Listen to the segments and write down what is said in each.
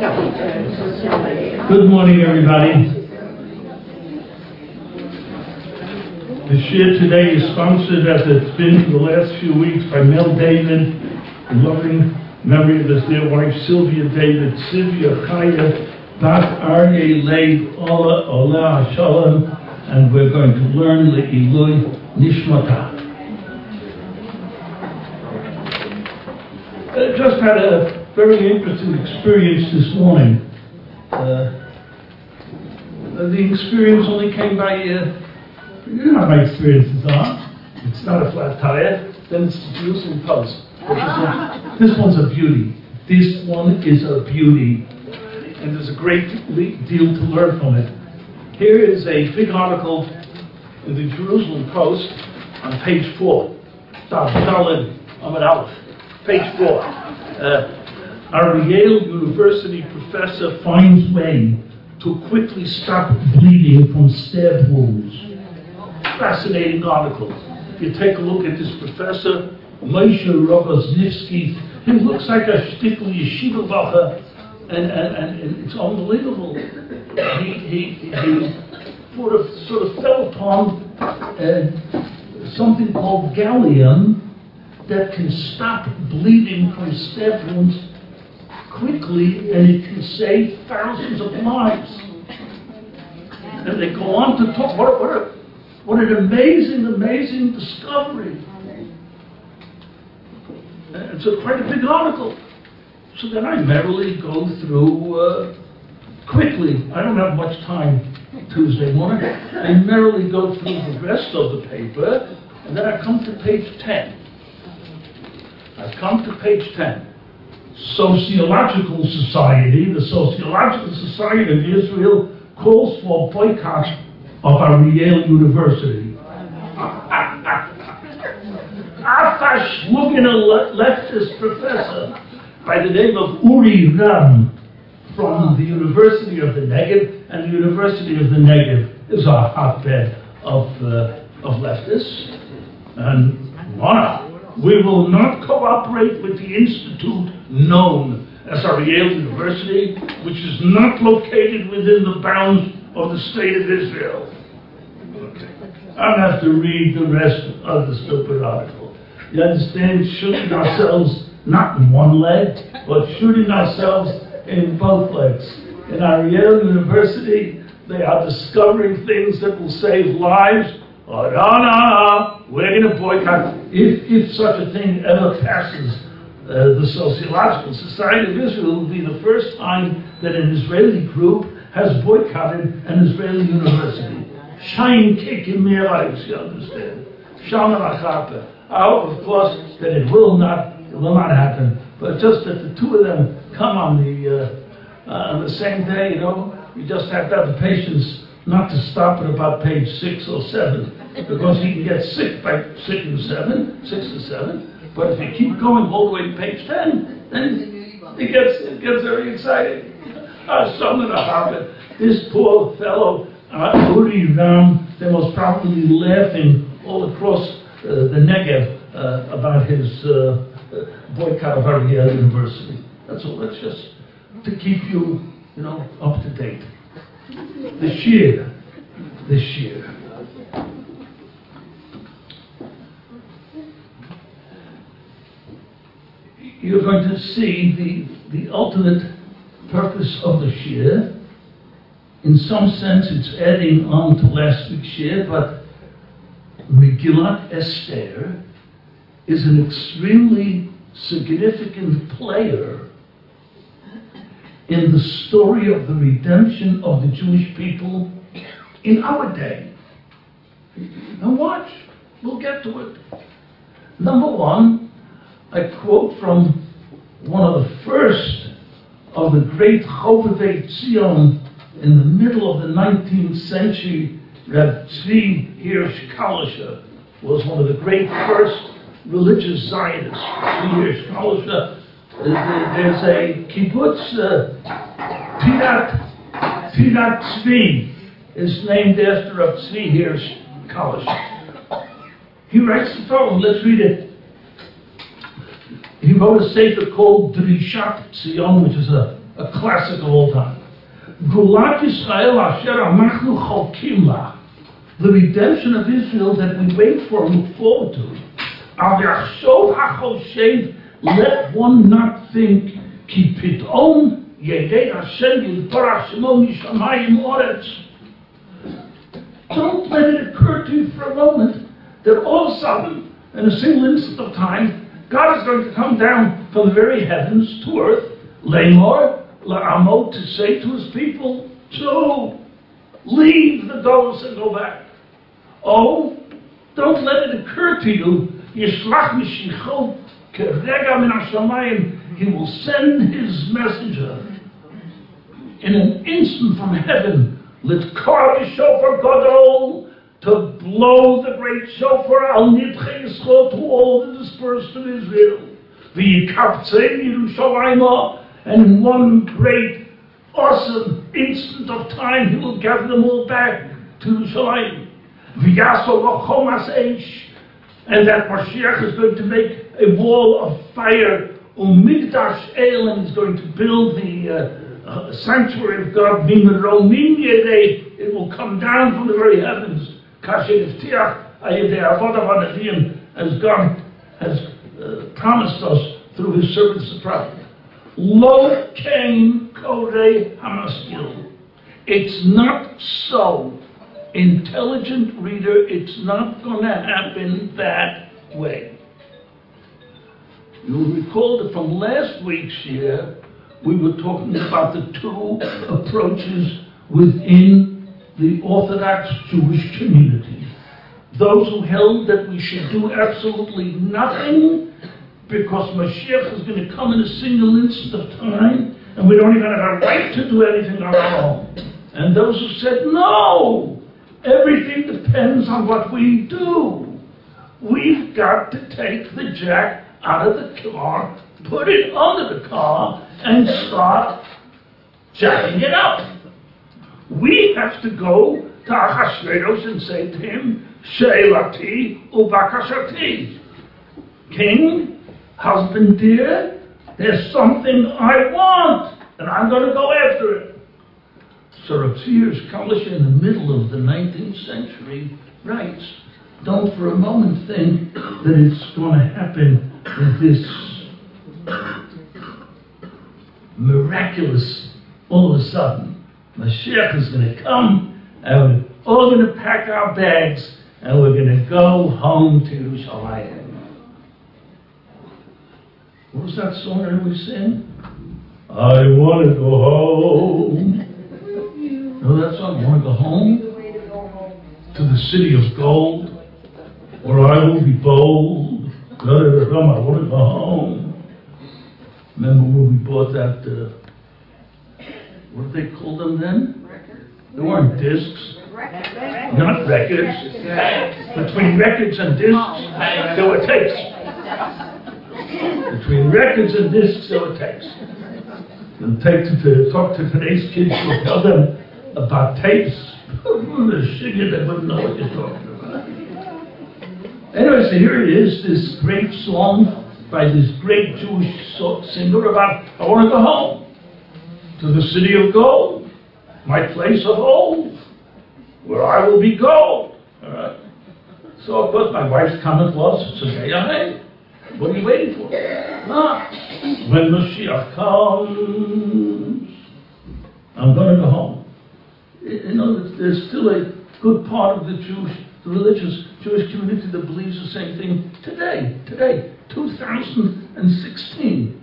Good morning, everybody. The shir today is sponsored, as it's been for the last few weeks, by Mel David, in loving memory of his dear wife Sylvia David, Sylvia Chaya, Bat Aryeh Leib Ola Shalom, and we're going to learn Le'ilui Nishmata. I just had a very interesting experience this morning. The experience only came by, you know how my experiences are. It's not a flat tire, then it's the Jerusalem Post. This one's a beauty. This one is a beauty. And there's a great deal to learn from it. Here is a big article in the Jerusalem Post on page 4. Amud Aleph. Page 4. Our Yale University professor finds way to quickly stop bleeding from stab wounds. Fascinating article. If you take a look at this professor, Moshe Rogozhivsky, he looks like a shtickle yeshiva bacher, and it's unbelievable. He sort of fell upon something called gallium that can stop bleeding from stab wounds quickly, and it can save thousands of lives. And they go on to talk, what an amazing discovery. And it's quite a big article. So then I merrily go through quickly. I don't have much time Tuesday morning. I merrily go through the rest of the paper, and then I come to page 10. I've come to page 10. Sociological Society, the Sociological Society of Israel calls for boycott of our Yale University. Afash looking a leftist professor by the name of Uri Ram from the University of the Negev, and the University of the Negev is a hotbed of leftists. And we will not cooperate with the institute known as our Yale University, which is not located within the bounds of the state of Israel. Okay. I don't have to read the rest of the stupid article. You understand? Shooting ourselves not in one leg, but shooting ourselves in both legs. In our Yale University, they are discovering things that will save lives. Oh, no, we're going to boycott. If such a thing ever passes, the Sociological Society of Israel will be the first time that an Israeli group has boycotted an Israeli university. Shine kick in their lives, you understand? Shana Achape. I hope, of course, that it will not happen. But just that the two of them come on the same day, you know, you just have to have the patience not to stop at about page 6 or 7, because he can get sick by 6 or 7. But if you keep going all the way to page 10, then it gets very exciting. Something to happen. This poor fellow, Uri Ram, they was probably laughing all across the Negev about his boycott of our Yale University. That's all. That's just to keep you, up to date. The shir. You're going to see the ultimate purpose of the shir. In some sense, it's adding on to last week's shir, but Megillat Esther is an extremely significant player in the story of the redemption of the Jewish people in our day. Now watch, we'll get to it. Number one, I quote from one of the first of the great Chovevei Tzion in the middle of the 19th century. Reb Tzvi Hirsch Kalischer was one of the great first religious Zionists. Tzvi Hirsch Kalischer. There's a kibbutz, Pirat Tzvi, is named after Reb Tzvi Hirsch Kalischer. He writes the following. Let's read it. He wrote a sefer called Drishat Tzion, which is a a classic of all time. Gulat Yisrael asher amachnu cholkim la. The redemption of Israel that we wait for and look forward to. Al yachshov hachoshev, let one not think, ki pitom yedei Hashem yitbarach shemo mishamayim oretz. Don't let it occur to you for a moment that all of a sudden, in a single instant of time, God is going to come down from the very heavens to earth, Lemor, La'amo, to say to his people, so leave the goals and go back. Oh, don't let it occur to you, Yishlach Mishicho, Kerega min Hashamayim, he will send his messenger in an instant from heaven, Litkar Shofar Gadol, to blow the great shofar al nidchei Yisrael, to all the dispersed of Israel. V'yikaptzei Yerushalayim, and in one great, awesome instant of time, he will gather them all back to Yerushalayim. V'yasol v'chomas eish, and that Mashiach is going to make a wall of fire, umigdash el, and he's going to build the sanctuary of God. Mimromim yedei, it will come down from the very heavens. As God has promised us through his servants the prophet. Lo kain korei hamaskil. It's not so. Intelligent reader, it's not going to happen that way. You'll recall that from last week's year, we were talking about the two approaches within the Orthodox Jewish community. Those who held that we should do absolutely nothing because Mashiach is going to come in a single instant of time and we don't even have a right to do anything on our own. And those who said, no, everything depends on what we do. We've got to take the jack out of the car, put it under the car, and start jacking it up. We have to go to Achashverosh and say to him, She'elati ubakashati. King, husband dear, there's something I want, and I'm going to go after it. So Rav Tzvi Kalish, in the middle of the 19th century, writes, don't for a moment think that it's going to happen with this miraculous, all of a sudden. Mashiach is going to come, and we're all going to pack our bags, and we're going to go home to Yerushalayim. What was that song that we sing? I want to go home. Know that song? I want to go home? To the city of gold, where I will be bold. I want to go home. Remember when we bought that... what did they call them then? Records. They weren't discs. Records. Not records. Between records and discs, there were tapes. Between records and discs, there were tapes. And talk to today's kids, you'll tell them about tapes. The sugar, they wouldn't know what you're talking about. Anyway, so here it is, this great song by this great Jewish singer about, I want to go home to the city of gold, my place of old, where I will be gold. All right. So of course my wife's comment was, hey, what are you waiting for? When Mashiach comes, I'm going to go home. You know, there's still a good part of the religious Jewish community that believes the same thing today, 2016.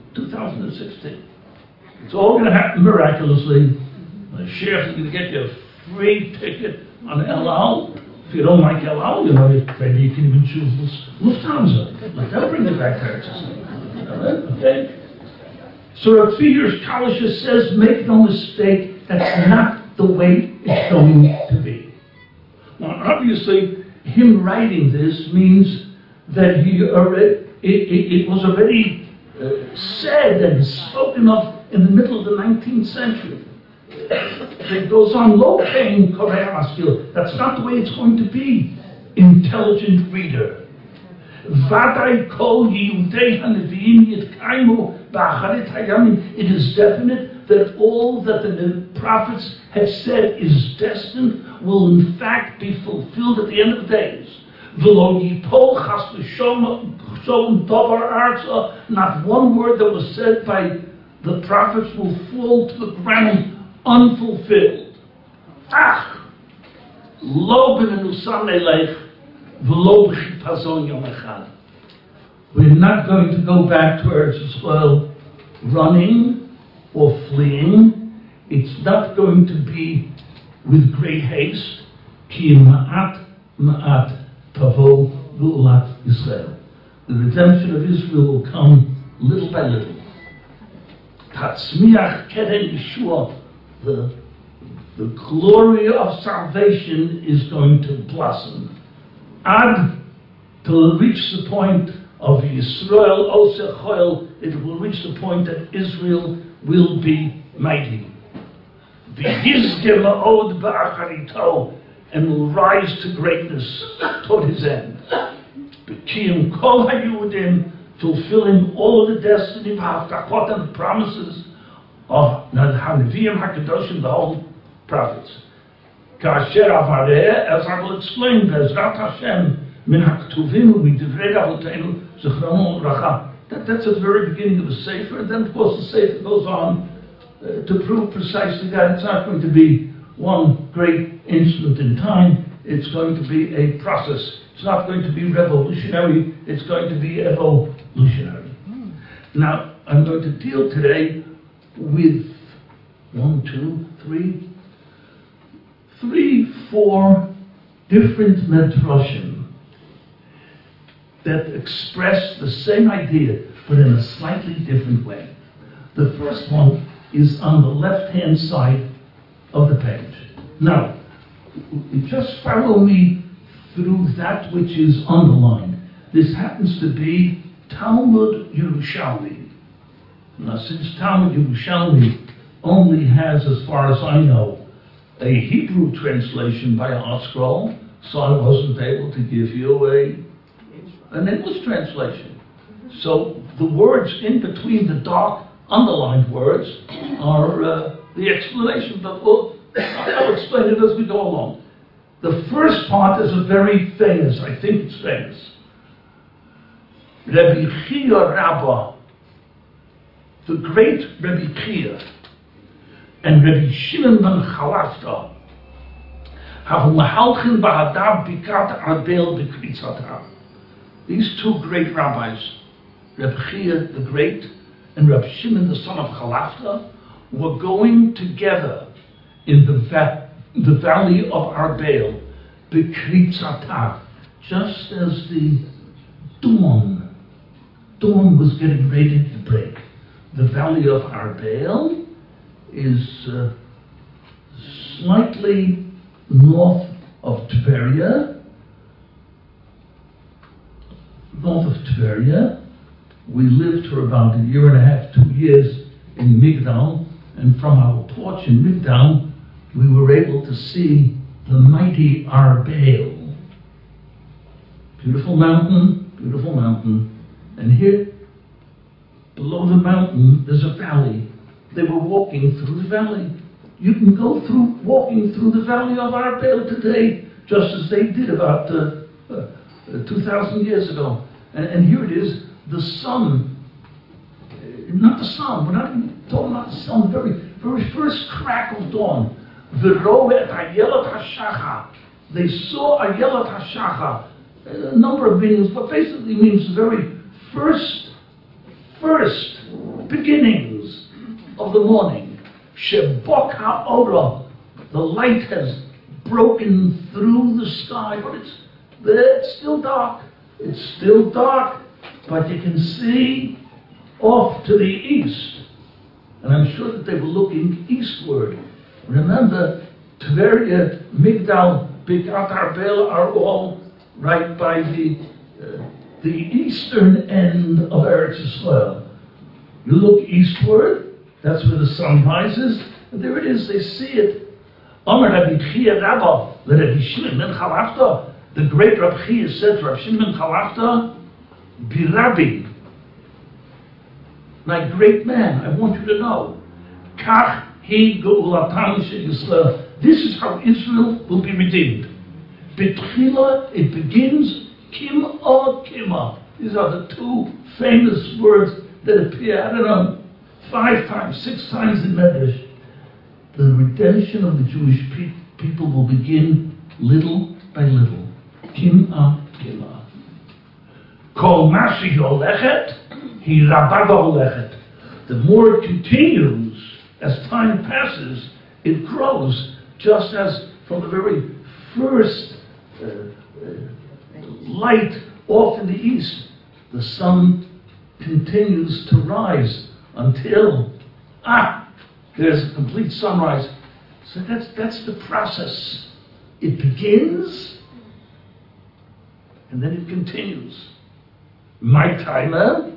It's all going to happen miraculously. The sheriff is going to get you a free ticket on El Al. If you don't like El Al, maybe you can even choose Lufthansa. They'll bring you back there. Okay? So Rav Tzvi Kalish says, make no mistake, that's not the way it's going to be. Now, obviously, him writing this means that it was already said and spoken of in the middle of the 19th century. It goes on, Lo kain korei hamaskil. That's not the way it's going to be, intelligent reader. Vadai kol yehudei haneviim yitkaimu ba'acharit hayamim. It is definite that all that the prophets have said is destined will in fact be fulfilled at the end of the days. Not one word that was said by the prophets will fall to the ground unfulfilled. We're not going to go back to Eretz Yisrael running or fleeing. It's not going to be with great haste. Ki ma'at ma'at tavo ge'ulat Yisrael. The redemption of Israel will come little by little. Tatzmiach keren Yeshua, the glory of salvation is going to blossom. Ad, till it reach the point of Yisrael Oseh Choel, it will reach the point that Israel will be mighty. V'yizge ma'od ba'acharito, and will rise to greatness toward his end. B'kiyim kol ha'yudim, fulfilling all of the destiny of Haftakot and the promises of Haneviyim HaKadoshim, the whole prophets. Kasher avareh, as I will explain, Bezrat Hashem, min haktuvim u'midivrei avotenu zichrono uvracha. That's at the very beginning of the Sefer, and then of course the Sefer goes on to prove precisely that. It's not going to be one great instant in time, it's going to be a process. It's not going to be revolutionary, it's going to be evolutionary. Now, I'm going to deal today with 4 different medrashim that express the same idea, but in a slightly different way. The first one is on the left-hand side of the page. Now, just follow me through that which is underlined. This happens to be Talmud Yerushalmi. Now, since Talmud Yerushalmi only has, as far as I know, a Hebrew translation by ArtScroll, so I wasn't able to give you an English translation. So the words in between the dark underlined words are the explanation, but I'll explain it as we go along. The first part is a very famous, I think it's famous. Rabbi Chia Rabbah, the great Rabbi Chia, and Rabbi Shimon ben Chalafta have mahalchin ba'adav bikat arbel b'kritzatav. These 2 great rabbis, Rabbi Chia the Great and Rabbi Shimon the son of Chalafta, were going together in the valley of Arbel, b'kritzatav, just as the dawn was getting ready to break. The valley of Arbel is slightly north of Tveria. We lived for about 1.5 years, 2 years in Migdal, and from our porch in Migdal, we were able to see the mighty Arbel. Beautiful mountain, and here, below the mountain, there's a valley. They were walking through the valley. You can go through walking through the valley of Arbel today, just as they did about 2,000 years ago. And here it is, the sun, not the sun, we're not even talking about the sun, the very first crack of dawn. V'ro'et hayelat hashachar. They saw hayelat hashachar. A number of meanings, but basically means the very first beginnings of the morning. Shebok ha'ora, the light has broken through the sky, but it's still dark. It's still dark, but you can see off to the east. And I'm sure that they were looking eastward. Remember, Tveria, Migdal, Bikat Arbel are all right by the eastern end of Eretz Yisrael. You look eastward, that's where the sun rises, and there it is, they see it. Amar Rabbi Chia Rabbah, Rabbi Shimon ben Chalafta, the great Rabbi Chia said to Rabbi Shimon ben Chalafta, Birabi, my great man, I want you to know, Kach he geulatam Yisrael. This is how Israel will be redeemed. Betchila, it begins Kim'ah Kim'ah. These are the two famous words that appear, I don't know, 5 times, 6 times in Medrash. The redemption of the Jewish people will begin little by little. Kim'ah Kim'ah. Kol Mashi Yolechet, Hi Rabba Yolechet. The more it continues, as time passes, it grows, just as from the very first light off in the east, the sun continues to rise until there's a complete sunrise. So that's the process. It begins and then it continues. My timer.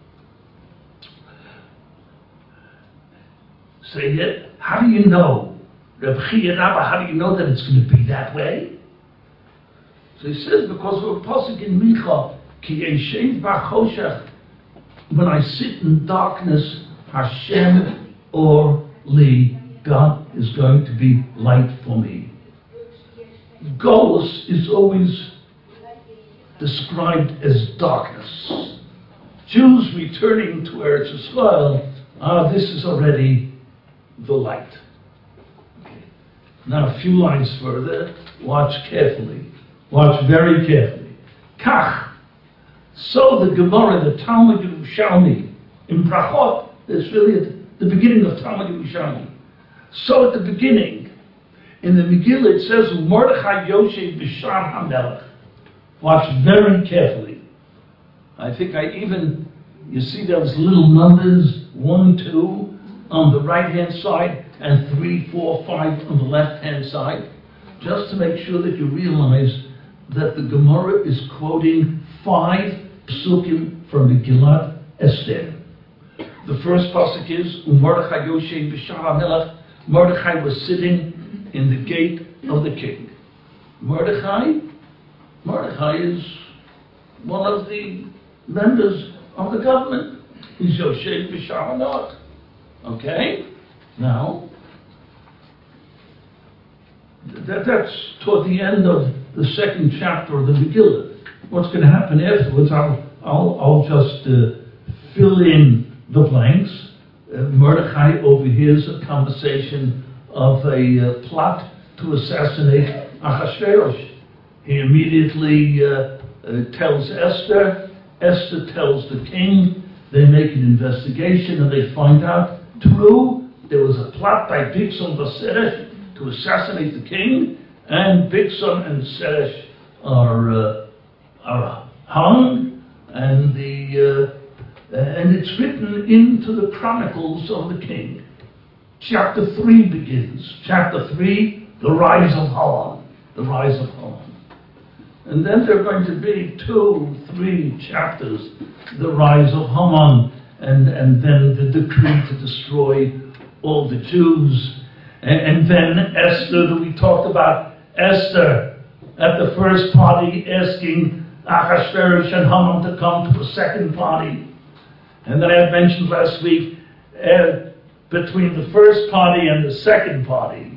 Say it. How do you know? Reb Chia Rabba, how do you know that it's going to be that way? So he says, because of a pasuk in Micha, Ki Eshev B'Choshech, when I sit in darkness, Hashem or Li, God is going to be light for me. Golus is always described as darkness. Jews returning to Eretz Yisrael, this is already the light. Okay. Now a few lines further, watch carefully. Watch very carefully. Kach. So the Gemara, the Talmud Yerushalmi, in Brachot, is really at the beginning of Talmud Yerushalmi. So at the beginning, in the Megillah it says, Mordechai Yoshev B'Shar HaMelech. Watch very carefully. I think you see those little numbers, 1, 2, on the right-hand side, and 3, 4, 5 on the left-hand side, just to make sure that you realize that the Gemara is quoting 5 psukim from Megillat Esther. The first pasuk is, Mordechai Yoshev B'Shar HaMelech. Mordechai was sitting in the gate of the king. Mordechai is one of the members of the government. He's Yoshev B'Shar HaMelech. Okay? Now, that's toward the end of the second chapter of the Megillah. What's going to happen afterwards, I'll just fill in the blanks. Mordechai overhears a conversation of a plot to assassinate Achashverosh. He immediately tells Esther. Esther tells the king. They make an investigation and they find out, true, there was a plot by Bigson Vaseresh to assassinate the king, and Bigson and Seresh are hung, and it's written into the chronicles of the king. Chapter 3 begins. Chapter 3, the rise of Haman. The rise of Haman. And then there are going to be 2, 3 chapters, the rise of Haman, and then the decree to destroy all the Jews. And then Esther, that we talked about, Esther at the first party asking Achashverosh and Haman to come to a second party. And then I had mentioned last week, between the first party and the second party,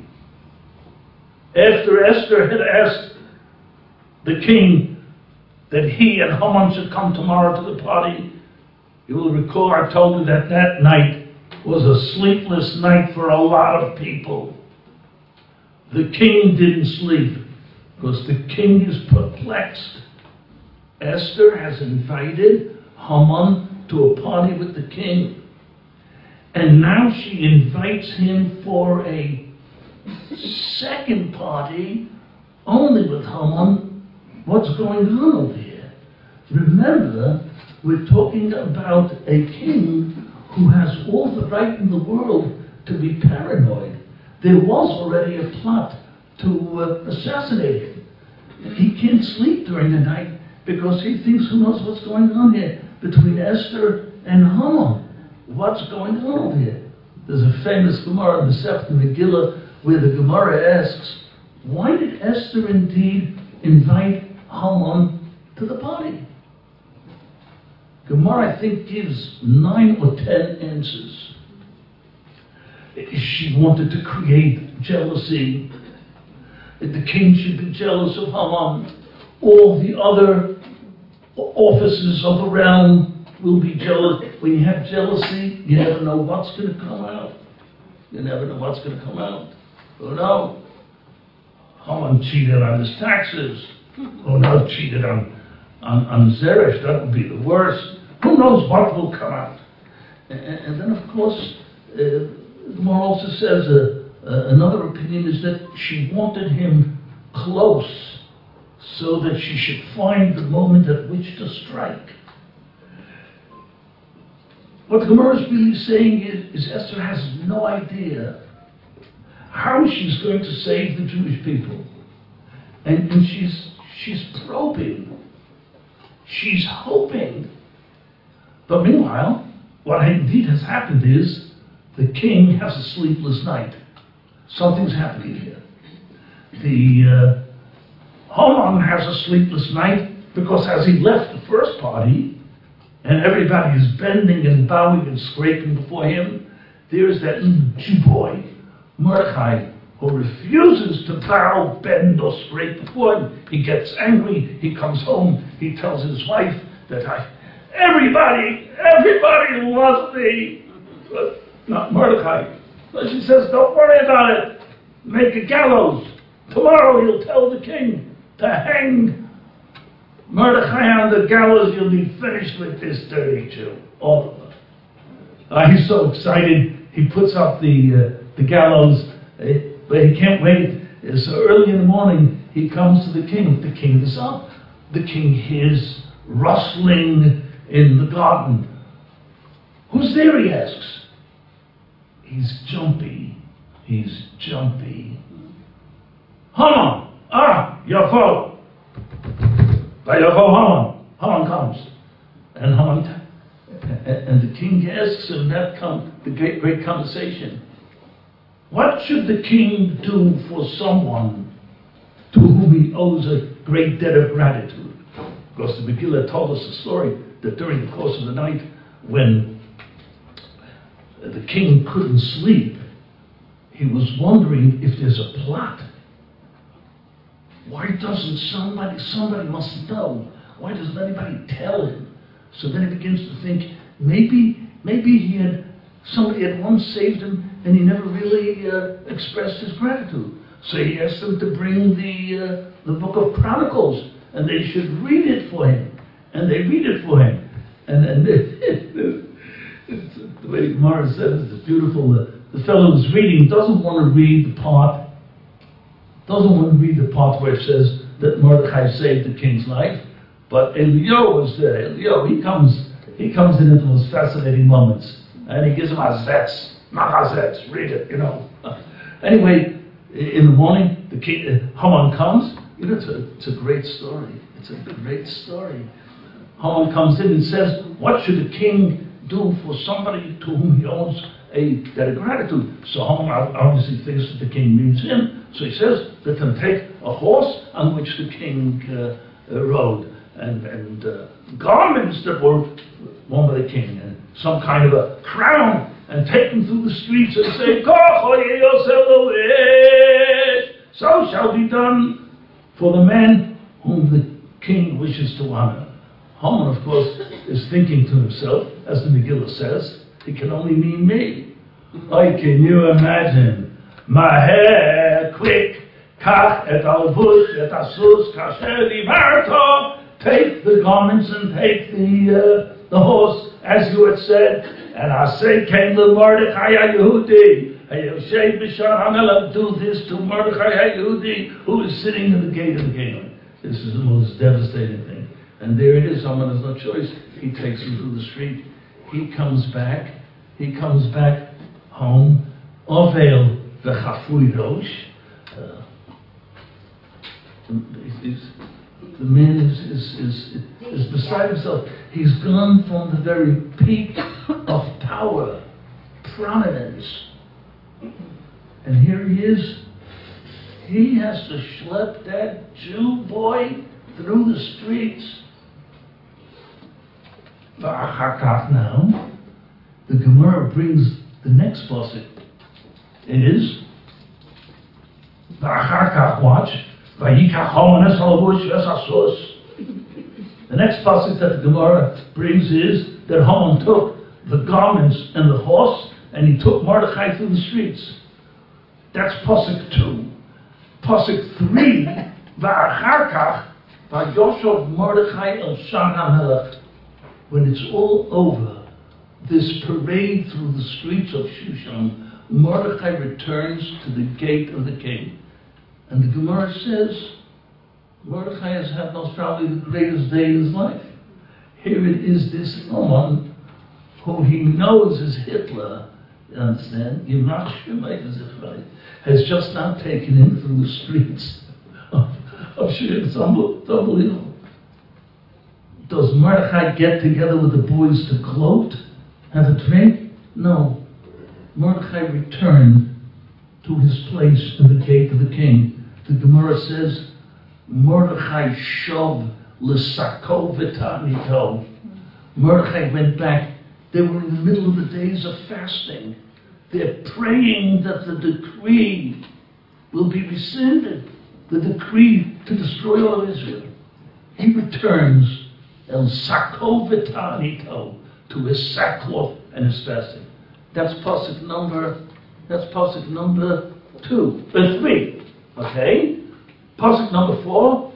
after Esther had asked the king that he and Haman should come tomorrow to the party, you will recall I told you that that night was a sleepless night for a lot of people. The king didn't sleep because the king is perplexed. Esther has invited Haman to a party with the king, and now she invites him for a second party only with Haman. What's going on over here? Remember, we're talking about a king who has all the right in the world to be paranoid. There was already a plot to assassinate him. He can't sleep during the night because he thinks, who knows what's going on here between Esther and Haman. What's going on over here? There's a famous Gemara in the Masechta Megillah where the Gemara asks, why did Esther indeed invite Haman to the party? Gemara, I think, gives 9 or 10 answers. She wanted to create jealousy. The king should be jealous of Haman. All the other officers of the realm will be jealous. When you have jealousy, you never know what's going to come out. You never know what's going to come out. Oh no. Haman cheated on his taxes. Oh no, cheated on Zeresh. That would be the worst. Who knows what will come out? And then, of course, the Gemara also says another opinion is that she wanted him close so that she should find the moment at which to strike. What the Gemara is really saying is Esther has no idea how she's going to save the Jewish people. And she's probing. She's hoping. But meanwhile, what indeed has happened is the king has a sleepless night. Something's happening here. The Haman has a sleepless night because as he left the first party, and everybody is bending and bowing and scraping before him, there's that little Jew boy, Mordechai, who refuses to bow, bend, or scrape before him. He gets angry, he comes home, he tells his wife that everybody loves me, but not Mordechai. So she says, don't worry about it. Make a gallows. Tomorrow you'll tell the king to hang Mordechai on the gallows. You'll be finished with this dirty Jew. All of them. He's so excited. He puts up the gallows, but he can't wait. So early in the morning, he comes to the king. The king is up. The king hears rustling in the garden. Who's there, he asks. He's jumpy. Haman! Yafo! By Yafo, Haman comes. And the king asks him, the great conversation. What should the king do for someone to whom he owes a great debt of gratitude? Because the Megillah told us a story that during the course of the night, when the king couldn't sleep, he was wondering if there's a plot. Why doesn't somebody must know. Why doesn't anybody tell him? So then he begins to think, maybe somebody had once saved him and he never really expressed his gratitude. So he asked them to bring the book of Chronicles, and they should read it for him. And they read it for him. And the way Gemara says it's beautiful. The fellow who's reading doesn't want to read the part where it says that Mordechai saved the king's life, but Elio was there. Elio, he comes in at the most fascinating moments, and he gives him hazets, not hazets, read it, Anyway, in the morning, the king, Haman comes. It's a great story. It's a great story. Haman comes in and says, what should the king do for somebody to whom he owes a debt of gratitude? So Haman obviously thinks that the king means him. So he says, let them take a horse on which the king rode, and garments that were worn by the king, and some kind of a crown, and take him through the streets and say, so shall be done for the man whom the king wishes to honor. Haman, of course, is thinking to himself, as the Megillah says, it can only mean me. Like, can you imagine? Maher, quick, kach et alvush et asus kasher divarto. Take the garments and take the horse, as you had said. And I say, came the Mordechai HaYehudi. Hayoshev b'shar HaMelech, do this to Mordechai HaYehudi, who is sitting in the gate of the kingdom. This is the most devastating thing. And there it is. Haman has no choice. He takes him through the street. He comes back home. Ovel v'chafui rosh. The man is beside himself. He's gone from the very peak of power, prominence, and here he is. He has to schlep that Jew boy through the streets. Now, the Gemara brings the next pasuk. is, watch, the next passage that the Gemara brings is that Haman took the garments and the horse and he took Mordechai through the streets. That's Pasuk 2. Pasuk 3, Va'acharkach, Va'yoshov Mordechai el Shan HaMelech. When it's all over, this parade through the streets of Shushan, Mordechai returns to the gate of the king. And the Gemara says, Mordechai has had most probably the greatest day in his life. Here it is this Haman, who he knows is Hitler, you understand? Has just now taken him through the streets of Shushan. It's unbelievable. Does Mordechai get together with the boys to gloat, have a drink? No. Mordechai returned to his place in the gate of the king. The Gemara says, Mordechai shov l'sako v'tanito. Mordechai went back. They were in the middle of the days of fasting. They're praying that the decree will be rescinded, the decree to destroy all of Israel. He returns el sako v'tanito, to his sackcloth and his fasting. That's pasuk number 3. Okay? Pasuk number 4.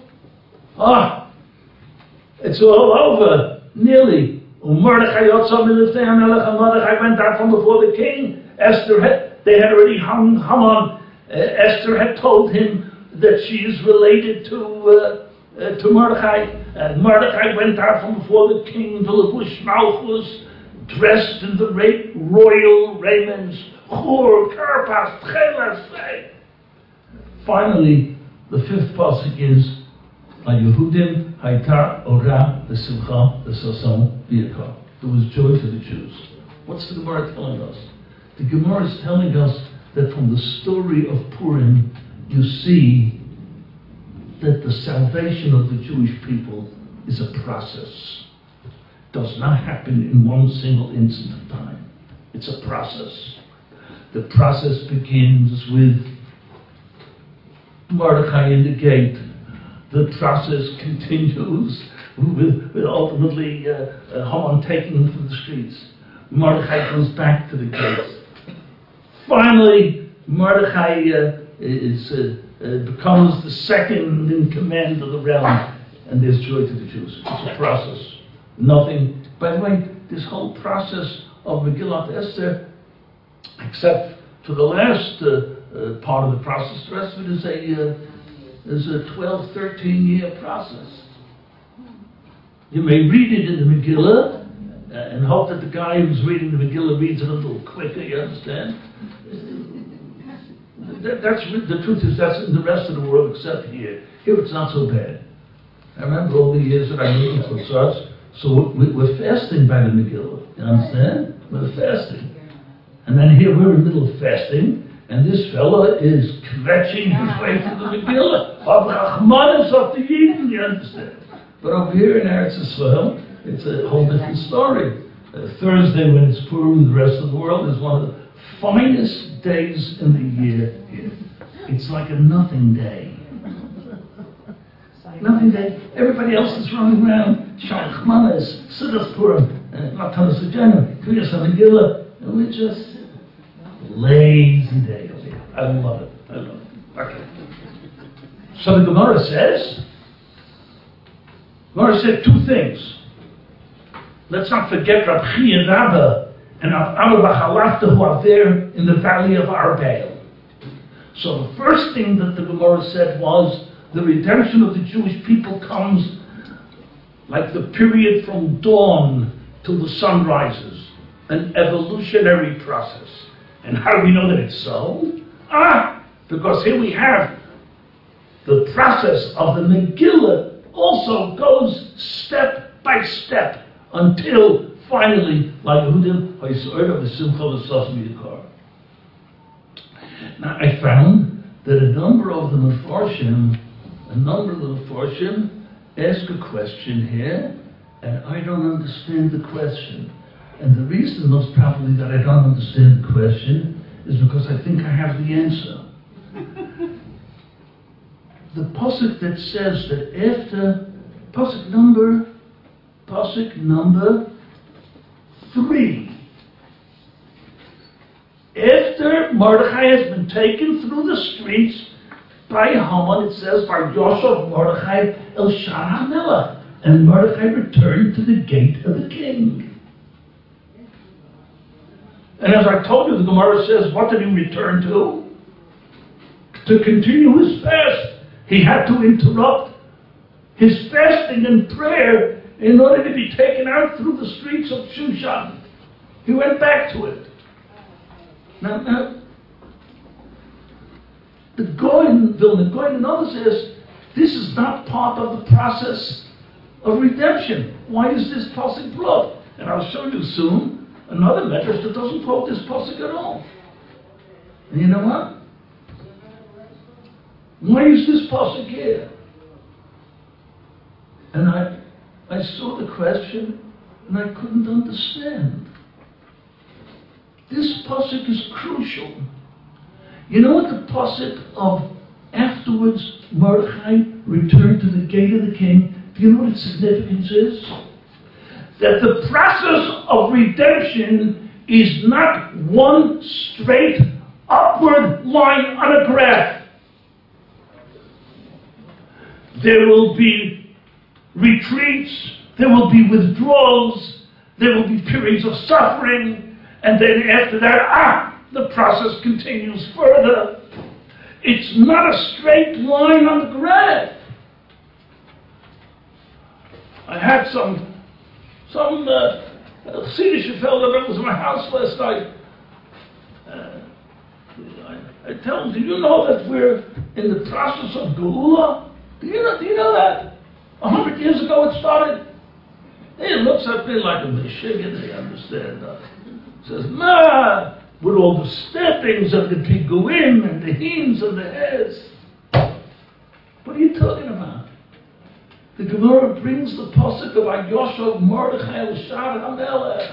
It's all over. Nearly. Mordechai went out from before the king. They had already hung Haman. Esther had told him that she is related to Mordechai. And Mordechai went out from before the king, the Levush Malchus, dressed in the royal raiments. Chur, Karpas, Tchelas. Finally, the 5th pasuk is, Yehudim Haita Ora V'Simcha V'Sasam V'Yakar. There was joy to the Jews. What's the Gemara telling us? The Gemara is telling us that from the story of Purim, you see that the salvation of the Jewish people is a process. It does not happen in one single instant of time. It's a process. The process begins with Mordechai in the gate. The process continues with ultimately Haman taking him through the streets. Mordechai goes back to the gates. Finally, Mordechai becomes the second in command of the realm, and there's joy to the Jews. It's a process. Nothing. By the way, this whole process of Megillat Esther, except for the last part of the process, the rest of it is a 12, 13-year process. You may read it in the Megillah and hope that the guy who's reading the Megillah reads it a little quicker, you understand? The truth is that's in the rest of the world except here. Here it's not so bad. I remember all the years that I lived in Chutzatz, so we're fasting by the Megillah, you understand? We're fasting. And then here we're in the middle of fasting, and this fella is kvetching his way through the Megillah. Abrahmanis of the Yidden, you understand? But over here in Eretz Yisrael, it's a whole different story. Thursday, when it's Purim, the rest of the world is one of the finest days in the year here. It's like a nothing day. Nothing day. Everybody else is running around, Shachmanis, Siddur Purim, Matanas V'Jana, Kriyas HaMegillah, and we're just lazy day over here. I love it. Okay. So the Gemara said 2 things. Let's not forget Rab Chia and Rabba and Abba Bachalafta, who are there in the valley of Arbael. So the first thing that the Gemara said was the redemption of the Jewish people comes like the period from dawn till the sun rises, an evolutionary process. And how do we know that it's so? Because here we have the process of the Megillah also goes step by step until finally, like Yehudim, now I found that a number of the Mefarshim ask a question here, and I don't understand the question. And the reason most probably that I don't understand the question is because I think I have the answer. The pasuk that says that after pasuk number 3, after Mordechai has been taken through the streets by Haman, it says, "By Yosef Mordechai el Shar HaMelech," and Mordechai returned to the gate of the king. And as I told you, the Gemara says, what did he return to? To continue his fast. He had to interrupt his fasting and prayer in order to be taken out through the streets of Shushan. He went back to it. Now, the Vilna Gaon and others says, this is not part of the process of redemption. Why is this pasuk brought? And I'll show you soon another medrash that doesn't quote this pasuk at all. And you know what? Why is this pasuk here? And I saw the question and I couldn't understand. This pasuk is crucial. You know what the pasuk of afterwards Mordechai returned to the gate of the king? Do you know what its significance is? That the process of redemption is not one straight upward line on a graph. There will be retreats, there will be withdrawals, there will be periods of suffering, and then after that, the process continues further. It's not a straight line on the graph. I had some Swedish fellow that was in my house last night. I tell him, do you know that we're in the process of Geula? Do you know that? 100 years ago it started. He looks at me like a Michigan, they understand that. Says, with all the steppings of the piguim and the hems and the heads. What are you talking about? The Gemara brings the pasuk of Yosef Mordechai el Shar HaMelech.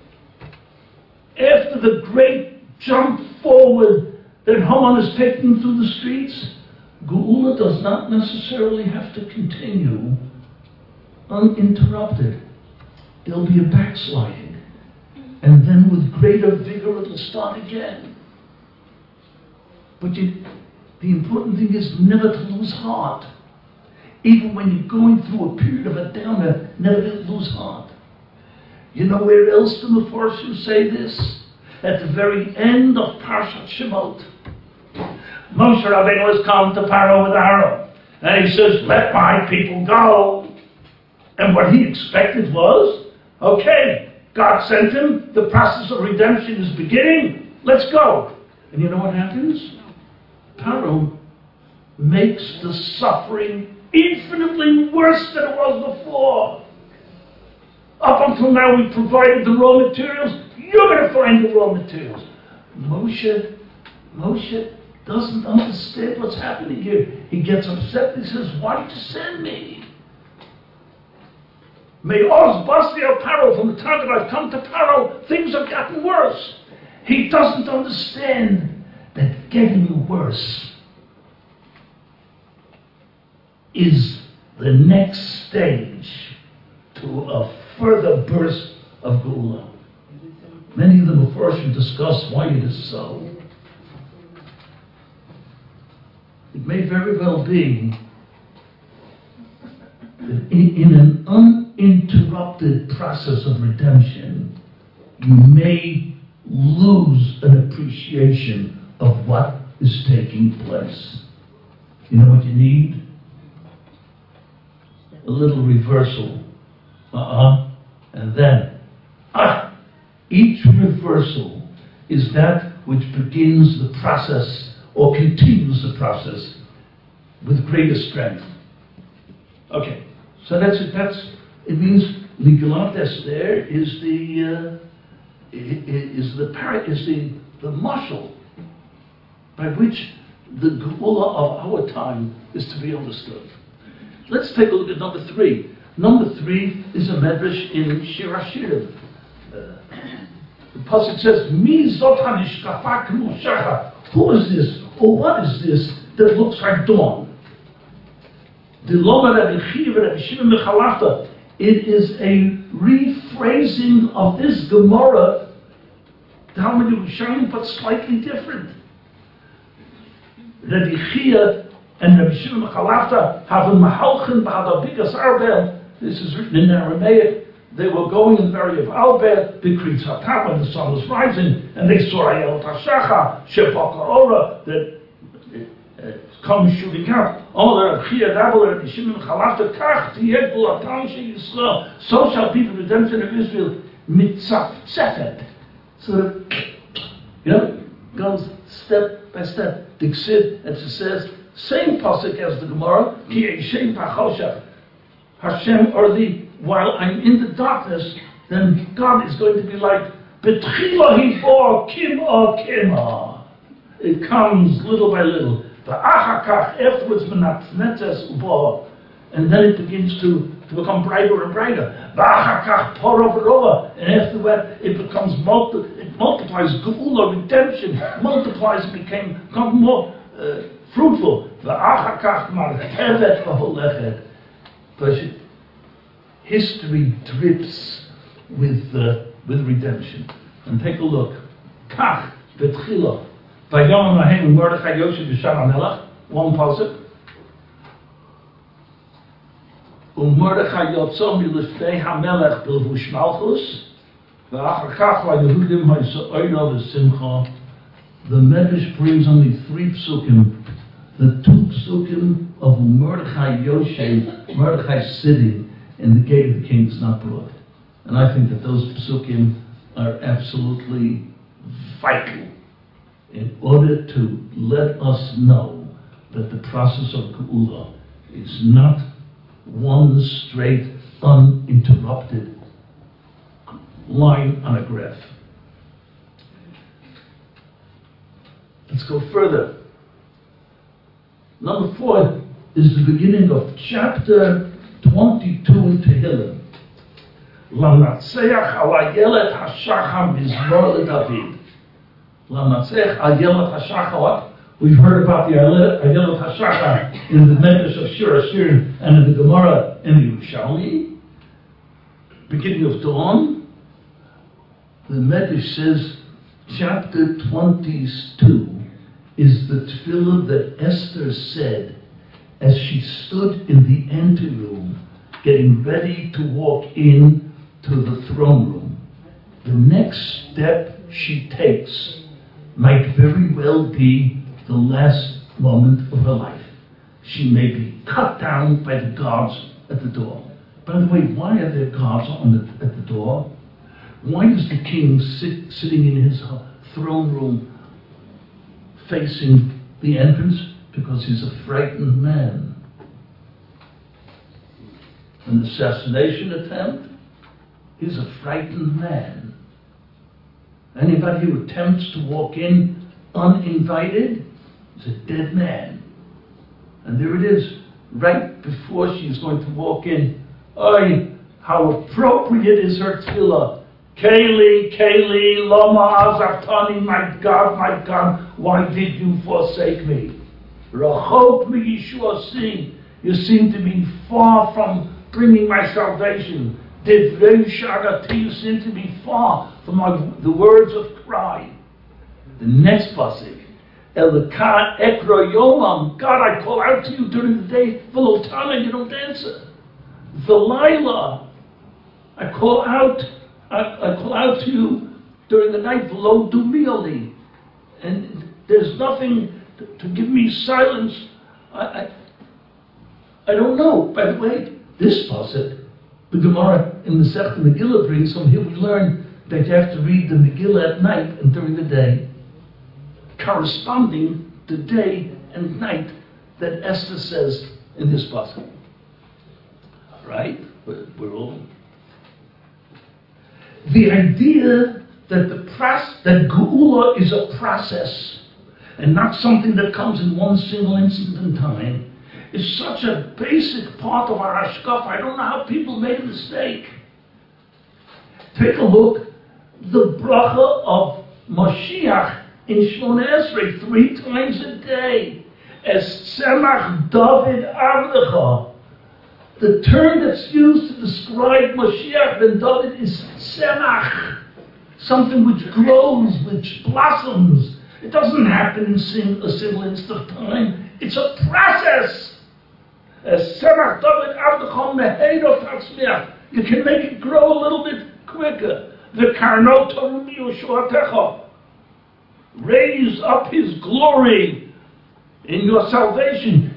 After the great jump forward that Haman is taking through the streets, Geula does not necessarily have to continue uninterrupted. There'll be a backsliding. And then with greater vigor it'll start again. But the important thing is never to lose heart. Even when you're going through a period of a downer, never to lose heart. You know where else the Mefarshim say this? At the very end of Parshat Shemot. Moshe Rabbeinu has come to Paro with Aaron. And he says, let my people go. And what he expected was, okay, God sent him, the process of redemption is beginning, let's go. And you know what happens? Paro makes the suffering infinitely worse than it was before. Up until now we provided the raw materials, you're going to find the raw materials. Moshe doesn't understand what's happening here. He gets upset, he says, why did you send me? May Oz Basti al Paro, from the time that I've come to Paro, things have gotten worse. He doesn't understand that getting worse is the next stage to a further burst of Geula. Many of the Mefarshim discuss why it is so. It may very well be that in an uninterrupted process of redemption, you may lose an appreciation of what is taking place. You know what you need? A little reversal. And then, each reversal is that which begins the process or continues the process with greater strength. Okay, so that's it. It means Megillat Esther is the mashal by which the Geula of our time is to be understood. Let's take a look at number 3. Number 3 is a medrash in Shir HaShirim. The pasuk says, "Mi zot hanishkafa k'mu shachar." Who is this, or what is this that looks like dawn? The Loma Rabbi Chiya Rabbi Shimon Mechalafta. It is a rephrasing of this Gemara, Talmud Yerushalmi, but slightly different. Rabbi Chiya and Rabbi Shimon Mechalafta have a mahalchin b'hadabikas arbel. This is written in Aramaic. They were going in the area of Albert, Bikrit Hatam, when the sun was rising, and they saw Ayel Tashacha, Shepaka Ora, that comes shooting out. So shall be the redemption of Israel, mitzafzefet. So, goes step by step. Dixit, as it says, same pasuk as the Gemara, Ki Eishem Pachoshach. Hashem, or while I'm in the darkness, then God is going to be like, Betchila Hifo Kima Kima. It comes little by little. Afterwards, and then it begins to become brighter and brighter. And after that, it becomes it multiplies. Geula, redemption, multiplies and become more fruitful. But history drips with redemption. And take a look. Kach betchila. Vayom Lahem Mordechai Yosef B'Shar HaMelech, one pasuk. Mordechai Yotzom B'Lifnei HaMelech B'Levush Malchus, V'achar Kach V'Yehudim Ha'Yisrael V'Simcha. The Medrash brings only 3 psukim. The 2 psukim of Mordechai Yosef, Mordechai sitting in the gate of the king is not brought. And I think that those psukim are absolutely vital in order to let us know that the process of Geula is not one straight, uninterrupted line on a graph. Let's go further. Number 4 is the beginning of chapter 22 in Tehillim. Lanatseach al Ayelet HaShachar Mizmor LeDavid. Lanatseach Ayelet HaShachar. We've heard about the Ayelet HaShachar in the Medrash of Shir HaShirim and in the Gemara in the Yerushalmi. Beginning of dawn. The Medrash says chapter 22 is the tefillah that Esther said as she stood in the anteroom getting ready to walk in to the throne room. The next step she takes might very well be the last moment of her life. She may be cut down by the guards at the door. By the way, why are there guards at the door? Why is the king sitting in his throne room facing the entrance? Because he's a frightened man. An assassination attempt, he's a frightened man. Anybody who attempts to walk in uninvited is a dead man. And there it is, right before she's going to walk in. Oy, how appropriate is her tefillah. Kayli, Kayli, Lama Azartani, my God, why did you forsake me? Rachok mi Yishuasi, you seem to be far from bringing my salvation. Divrei Shagati, you seem to be far from the words of cry. The next pasuk, Elaka Ekro Yomam, God, I call out to you during the day, Velotana, you don't answer. Velila, I call out to you during the night, Velo Dumioli, and there's nothing to give me silence. I don't know. By the way, this pasuk, the Gemara in the Masechta Megillah brings, from here we learn that you have to read the Megillah at night and during the day, corresponding to day and night that Esther says in this pasuk. Right? We're all. The idea that that Geula is a process and not something that comes in one single instant in time is such a basic part of our hashkafa. I don't know how people made a mistake. Take a look the bracha of Moshiach in Shmona Esrei 3 times a day. As Tzemach David Avlecha. The term that's used to describe Moshiach ben David is Tzemach. Something which grows, which blossoms. It doesn't happen in a single instant of time. It's a process. As Tzemach David Avlecha Meheiro Tatzmiach. You can make it grow a little bit quicker. The Karno Torah Yeshuatecha. Raise up his glory in your salvation.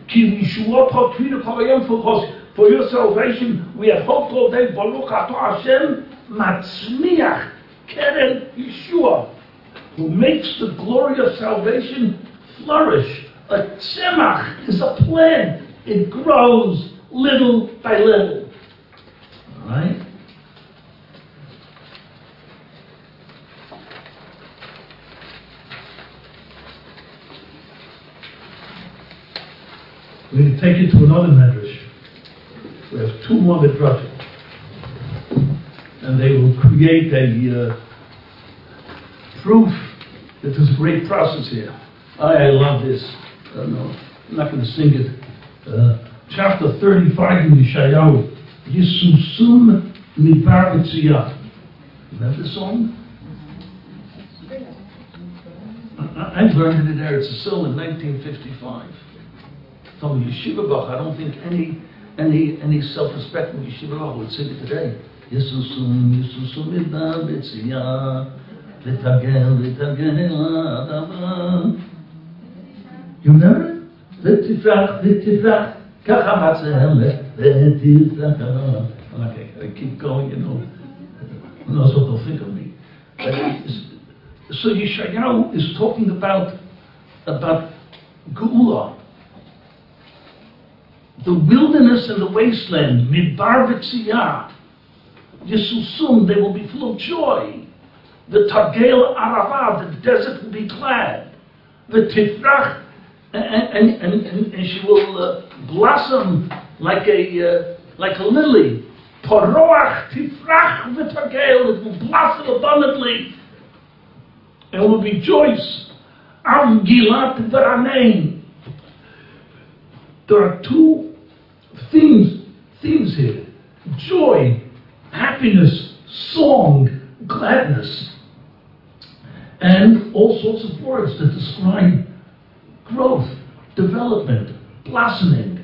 For your salvation, we have hoped all day. Baruch atah Hashem matzmiach keren Yeshua, who makes the glory of salvation flourish. A tzemach is a plant. It grows little by little. All right? We're going to take you to another medrash. We have 2 more medrashim, and they will create a proof that there's a great process here. I love this. No, I'm not going to sing it. Chapter 35 in Yeshayahu, Yisusum Midbar B'tziyah. Remember the song? I learned it in Eretz Yisrael in 1955. From Yeshiva Bach, I don't think any self-respecting Yeshiva Bach would sing it today. Yisusum, Yisusum Midbar B'tziyah, L'tagel, L'tagel Adama. You remember it? L'tifrach, L'tifrach, Kacha Matzeh, L'tifrach. Okay, I keep going, who knows what they'll think of me. So Yeshayahu is talking about Geula. The wilderness and the wasteland, Midbar V'tziyah, Yisusum, they will be full of joy. The Tagel Arava, the desert will be glad. The Tifrach, and she will blossom like a lily. Poroach Tifrach V'Tagel, it will blossom abundantly and will rejoice. Am Gilat V'Ramein. There are 2 themes here: joy, happiness, song, gladness, and all sorts of words that describe growth, development, blossoming.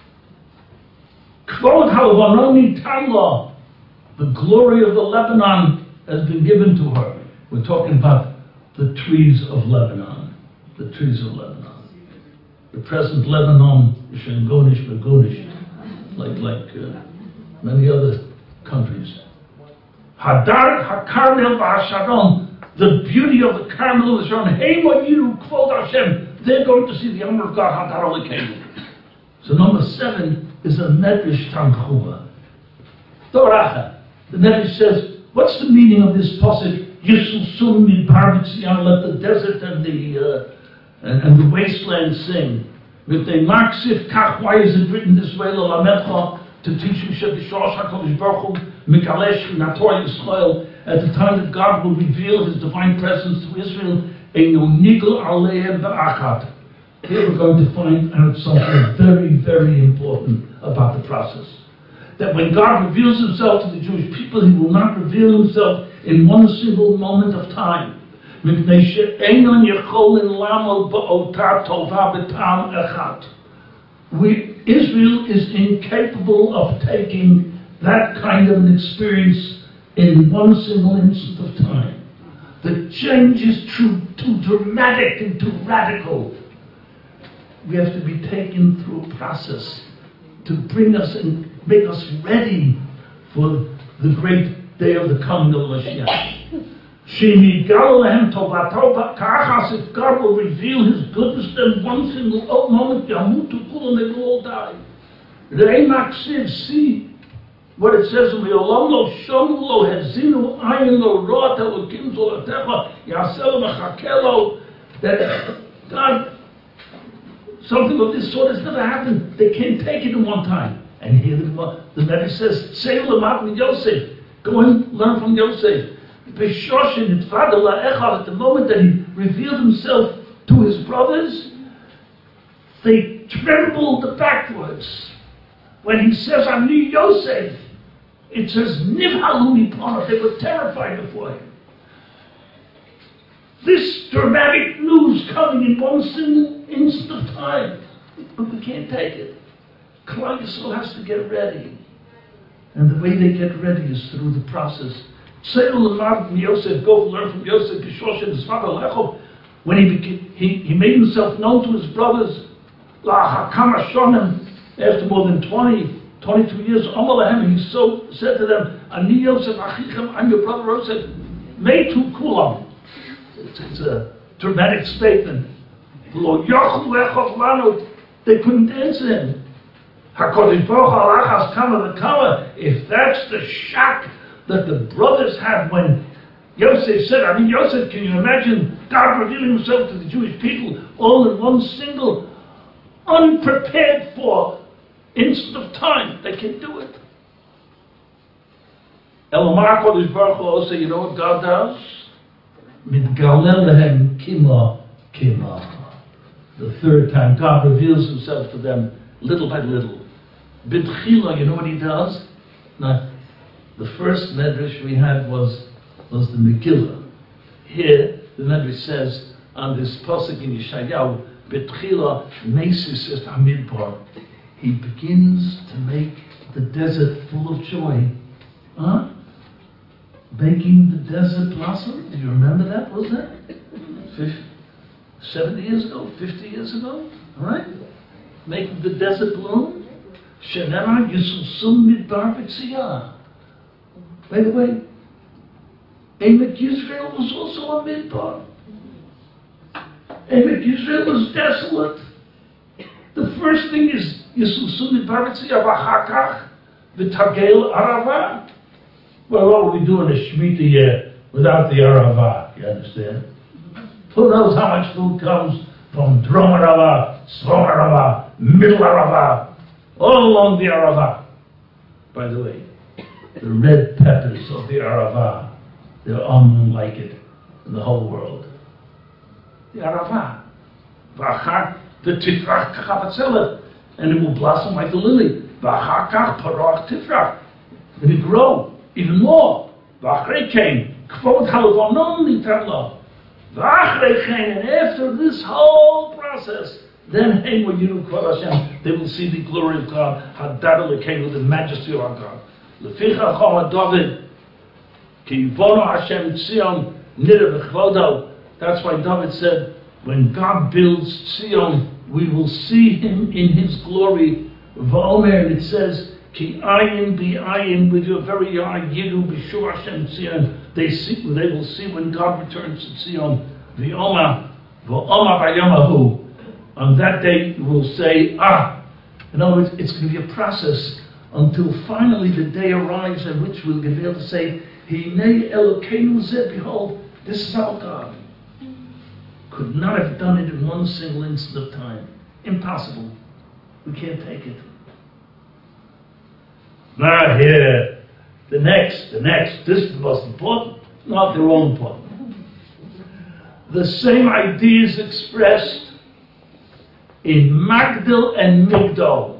Kvod Halvaroni Tamla, the glory of the Lebanon has been given to her. We're talking about the trees of Lebanon, the trees of Lebanon. The present Lebanon, Shengonish, Begonish, like many other countries. Hadar HaKarmel VaHaSharon, the beauty of the Carmel and the Sharon. Heima Yiru Kvod Hashem. They're going to see the honor of God. Hadar Olekenu. So number 7 is a Medrash Tanchuma. Doracha. The Medrash says, what's the meaning of this pasuk? Yisusum Midbar B'tziyah, let the desert and the wasteland sing. With the Maksif Kach, why is it written this way? To teach you Shebishosh HaKadosh Baruch Hu Mikalesh Nator Yisrael, at the time that God will reveal His divine presence to Israel. Eino Nigel Aleim Ba'achat. Here we're going to find out something very, very important about the process. That when God reveals Himself to the Jewish people, He will not reveal Himself in one single moment of time. Israel is incapable of taking that kind of an experience in one single instant of time. The change is too dramatic and too radical. We have to be taken through a process to bring us and make us ready for the great day of the coming of Mashiach. If God will reveal His goodness, then one single moment, Yamutu Kulam, they will all die. See what it says in the Olam Lo Shomu Lo Hezinu Ayin Lo Roat Elokim Zolatecha Yasel Mechakelo, that God, something of this sort has never happened. They can't take it in one time. And here the Medrash says, Say Lamat Min Yosef, go and learn from Yosef. At the moment that he revealed himself to his brothers, they trembled backwards. When he says, Ani Yosef, it says, Nivhalu Mipanav. They were terrified before him. This dramatic news coming in one single instant of time. But we can't take it. Klal Yisrael has to get ready. And the way they get ready is through the process. Yosef, go learn from Yosef, when he made himself known to his brothers, after more than 22 years, he said to them, Ani Yosef Achichem, I'm your brother Yosef, Meitu Kulam. It's a dramatic statement. They couldn't answer him. If that's the shock that the brothers had when Yosef said, I mean, Yosef, can you imagine God revealing himself to the Jewish people all in one single, unprepared for instant of time? They can do it. Elamar Kodesh Baruch Hu also, you know what God does? Mitgalel lehem kima kima. The third time, God reveals himself to them little by little. B'tchila, you know what he does? Now, the first medrash we had was the Megillah. Here, the medrash says on this pasuk in Yeshayahu, B'tchila mesis et hamidbar. He begins to make the desert full of joy. Huh? Making the desert blossom. Do you remember that? Was that 70 years ago? 50 years ago? All right? Making the desert bloom. Shenema Yisrael Midbar B'tziyah. By the way, Emek Yisrael was also a midbar. Emek Yisrael was desolate. The first thing is Yisrael Midbar B'tziyah V'achakach V'tagel Arava. Well, what would we do in a Shemitah year without the Arava? You understand? Who knows how much food comes from Drom Arava, Svom Arava, Middle Arava, all along the Arava. By the way, the red peppers of the Arava, they're unlike it in the whole world. The Arava. V'achar v'tifrach k'chavatzelet, and it will blossom like the lily. V'achar kach parach tifrach, and it grow even more. V'achrei kein kvod halavonon nitarlo. V'achrei kein, and after this whole process, then they will see the glory of God, Hadar L'Keinu, the majesty of our God. L'ficha chol David, ki yivono Hashem Tzion nideh v'chvodo. That's why David said, when God builds Tzion, we will see Him in His glory. V'omer, and it says, ki ayin bi ayin, with your very eye, yidu b'shur Hashem Tzion. They will see when God returns to Tzion. V'omer v'yomahu. On that day, you will say, In other words, it's going to be a process until finally the day arrives at which we'll be able to say, Hinei Elokeinu Zeh, behold, this is our God. Could not have done it in one single instant of time. Impossible. We can't take it. Now here, the next, this is the most important. Not, they're all important. The same idea is expressed in Magdil and Migdol.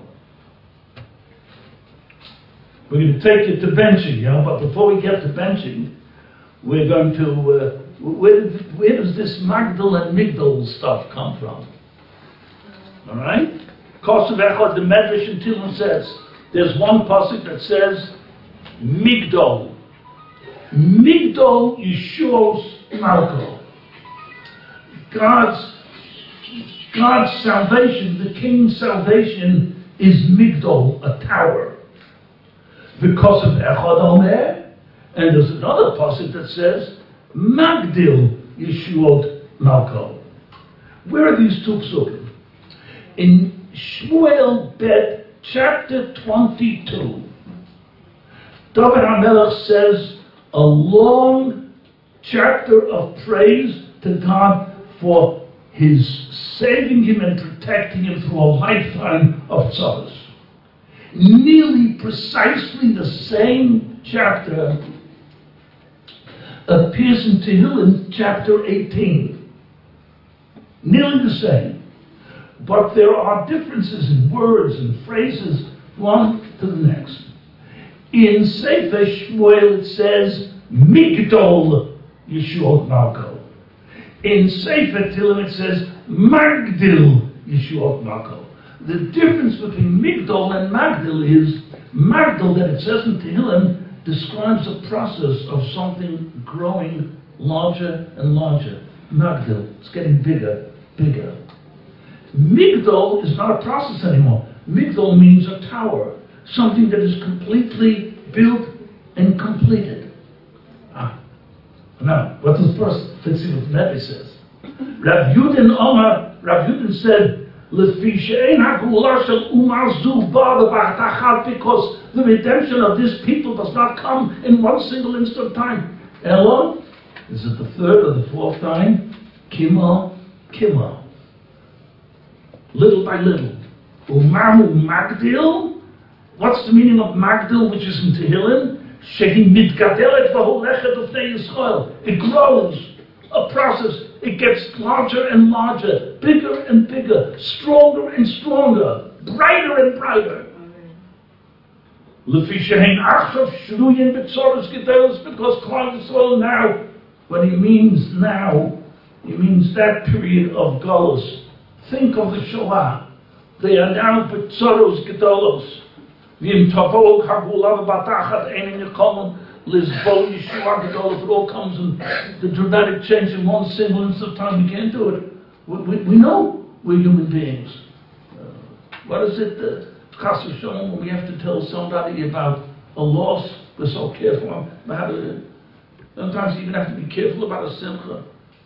We're going to take it to benching, but before we get to benching, we're going to, where does this Magdil and Migdol stuff come from? All right? Kosev Echad, the Medrash in Tilman says, there's one pasuk that says, Migdol. Migdol Yeshua's Malko. God's salvation, the king's salvation, is Migdol, a tower. Because of Echad Omer, and there's another passage that says, Magdil Yeshuot Malko. Where are these two psukim? In Shmuel Bet, chapter 22, David HaMelech says a long chapter of praise to God for His saving him and protecting him through a lifetime of tzavos. Nearly precisely the same chapter, appears in Tehillim chapter 18. Nearly the same. But there are differences in words and phrases one to the next. In Sefer Shmuel it says, Migdol Yeshuot Malko. In Sefer Tehillim it says, Magdil Yeshuot Malko. The difference between Migdol and Magdil is, Magdil that it says in Tehillim describes a process of something growing larger and larger. Magdil, it's getting bigger, bigger. Migdol is not a process anymore. Migdol means a tower, something that is completely built and completed. Now, what does first? Let's see what the Rebbe says. Rav Yudin said, because the redemption of this people does not come in one single instant of time. Elo, is it the third or the fourth time? Kimo. Little by little. Umahu Magdil. What's the meaning of Magdil, which is in Tehillim? Shehi mitgadelet v'holechet ufnei Yisrael. It grows. A process. It gets larger and larger, bigger and bigger, stronger and stronger, brighter and brighter. Lefi shehein achshav shruyin b'tzoros gedolos, because Klal Yisrael now, when he means now, he means that period of Golus. Think of the Shoah. They are now b'tzoros gedolos. V'im tavol hagula v'batachat einin yikomon Lisbo Yeshua Gedolos. It all comes in the dramatic change in one single instant of time. We can't do it. We know we're human beings. What is it, Chas v'Shalom, when we have to tell somebody about a loss? We're so careful. Sometimes you even have to be careful about a simcha.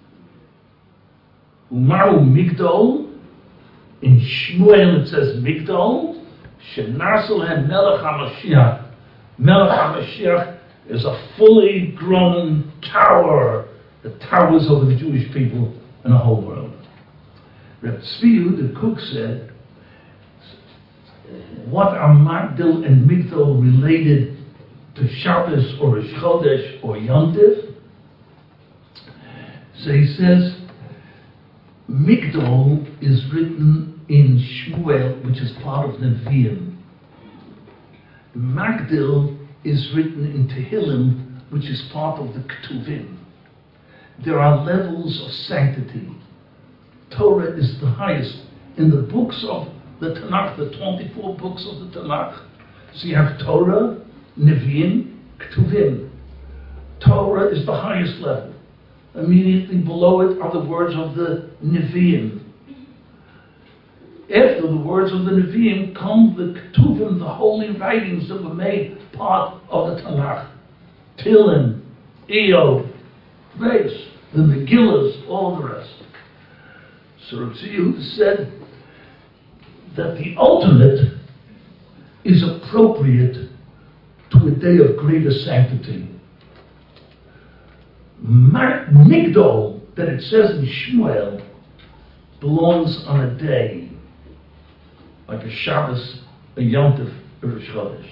Umaru Migdol. In Shmuel it says Migdol. Shenasel hem Melech HaMashiach. Melech HaMashiach is a fully grown tower that towers over the Jewish people and the whole world. Reb Tzvi the cook said, what are Magdil and Migdol related to Shabbos or Rosh Chodesh or Yom Tov? So he says, Migdol is written in Shmuel, which is part of Nevi'im. Magdil is written in Tehillim, which is part of the Ketuvim. There are levels of sanctity. Torah is the highest. In the books of the Tanakh, the 24 books of the Tanakh, so you have Torah, Nevi'im, Ketuvim. Torah is the highest level. Immediately below it are the words of the Nevi'im. After the words of the Nevi'im come the Ketuvim, the holy writings that were made part of the Tanakh. Tehillim, Iyov, Reis, the Megillas, all the rest. So Rav Tzvi said that the ultimate is appropriate to a day of greater sanctity. Migdol, that it says in Shmuel, belongs on a day, like a Shabbos, a Yom Tov, a Rosh Chodesh.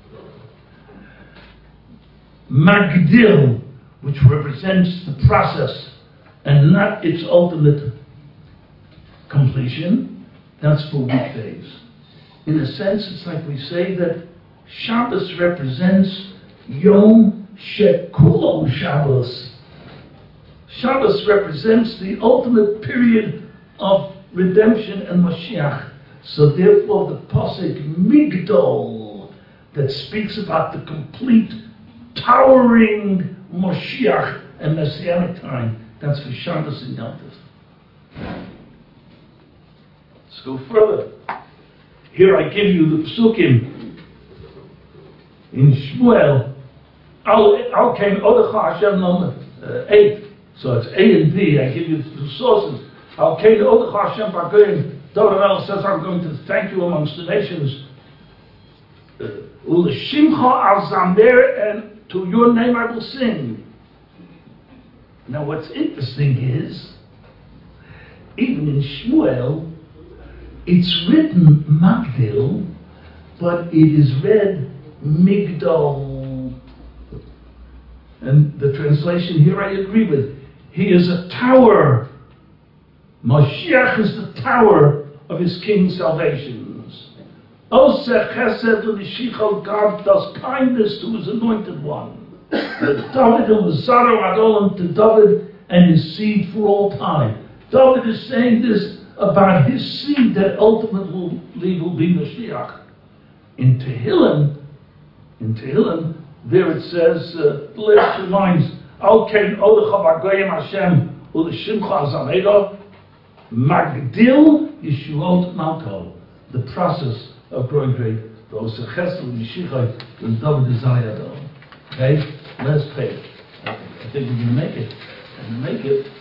Magdil, which represents the process and not its ultimate completion, that's for weekdays. In a sense, it's like we say that Shabbos represents Yom Shekulo Shabbos. Shabbos represents the ultimate period of redemption and Mashiach. So therefore the Pasuk Migdol, that speaks about the complete towering Mashiach and Messianic time, that's for Shabbos and Yom Tov. Let's go further. Here I give you the Psukim in Shmuel. Al Kain Odecha Hashem number 8. So it's A and B. I give you the two sources. Al Kain Odecha Hashem Bagoyim. David Melech says, I'm going to thank you amongst the nations. Uleshimcha al Zamer, and to your name I will sing. Now what's interesting is, even in Shmuel, it's written Magdil, but it is read Migdol. And the translation here I agree with. He is a tower. Mashiach is the tower of his king's salvations. Oseh chesed l'nishichol, God does kindness to his anointed one. David Elazaro Adolam, to David and his seed for all time. David is saying this about his seed that ultimately will be Mashiach. In Tehillim, there it says, the last two lines, Al kein odecha b'goyim Hashem u'l'shimcha zamedo magdil yeshuot malko. The process of growing great. Those chesed l'mishichai and David Zayadol. Okay, last page. I think we're going to make it. I'm going to make it.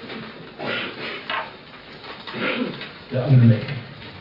Yeah, I'm going to make it.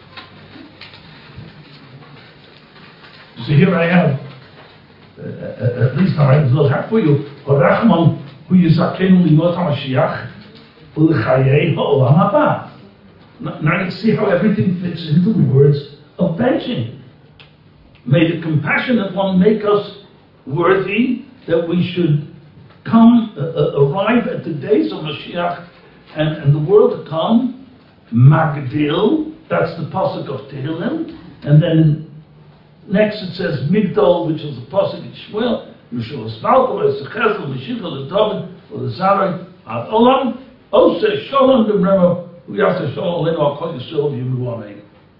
So here I have, at least I will have for you, Horachman, who yizakenu limot HaMashiach, u'l'chayei ha'olam haba. Now you see how everything fits into the words of benching. May the compassionate one make us worthy that we should come, arrive at the days of Mashiach and the world to come. Magdil, that's the pasuk of Tehillim, and then next it says Migdol, which is the pasuk in Shmuel. Yeshua Smalko, Esechezel, Meshichel, David, Zarai, Ad Olam, Ose Shalom B'Rema, Uyasa Shalom Leno Akol Yisrael Yimru Amen.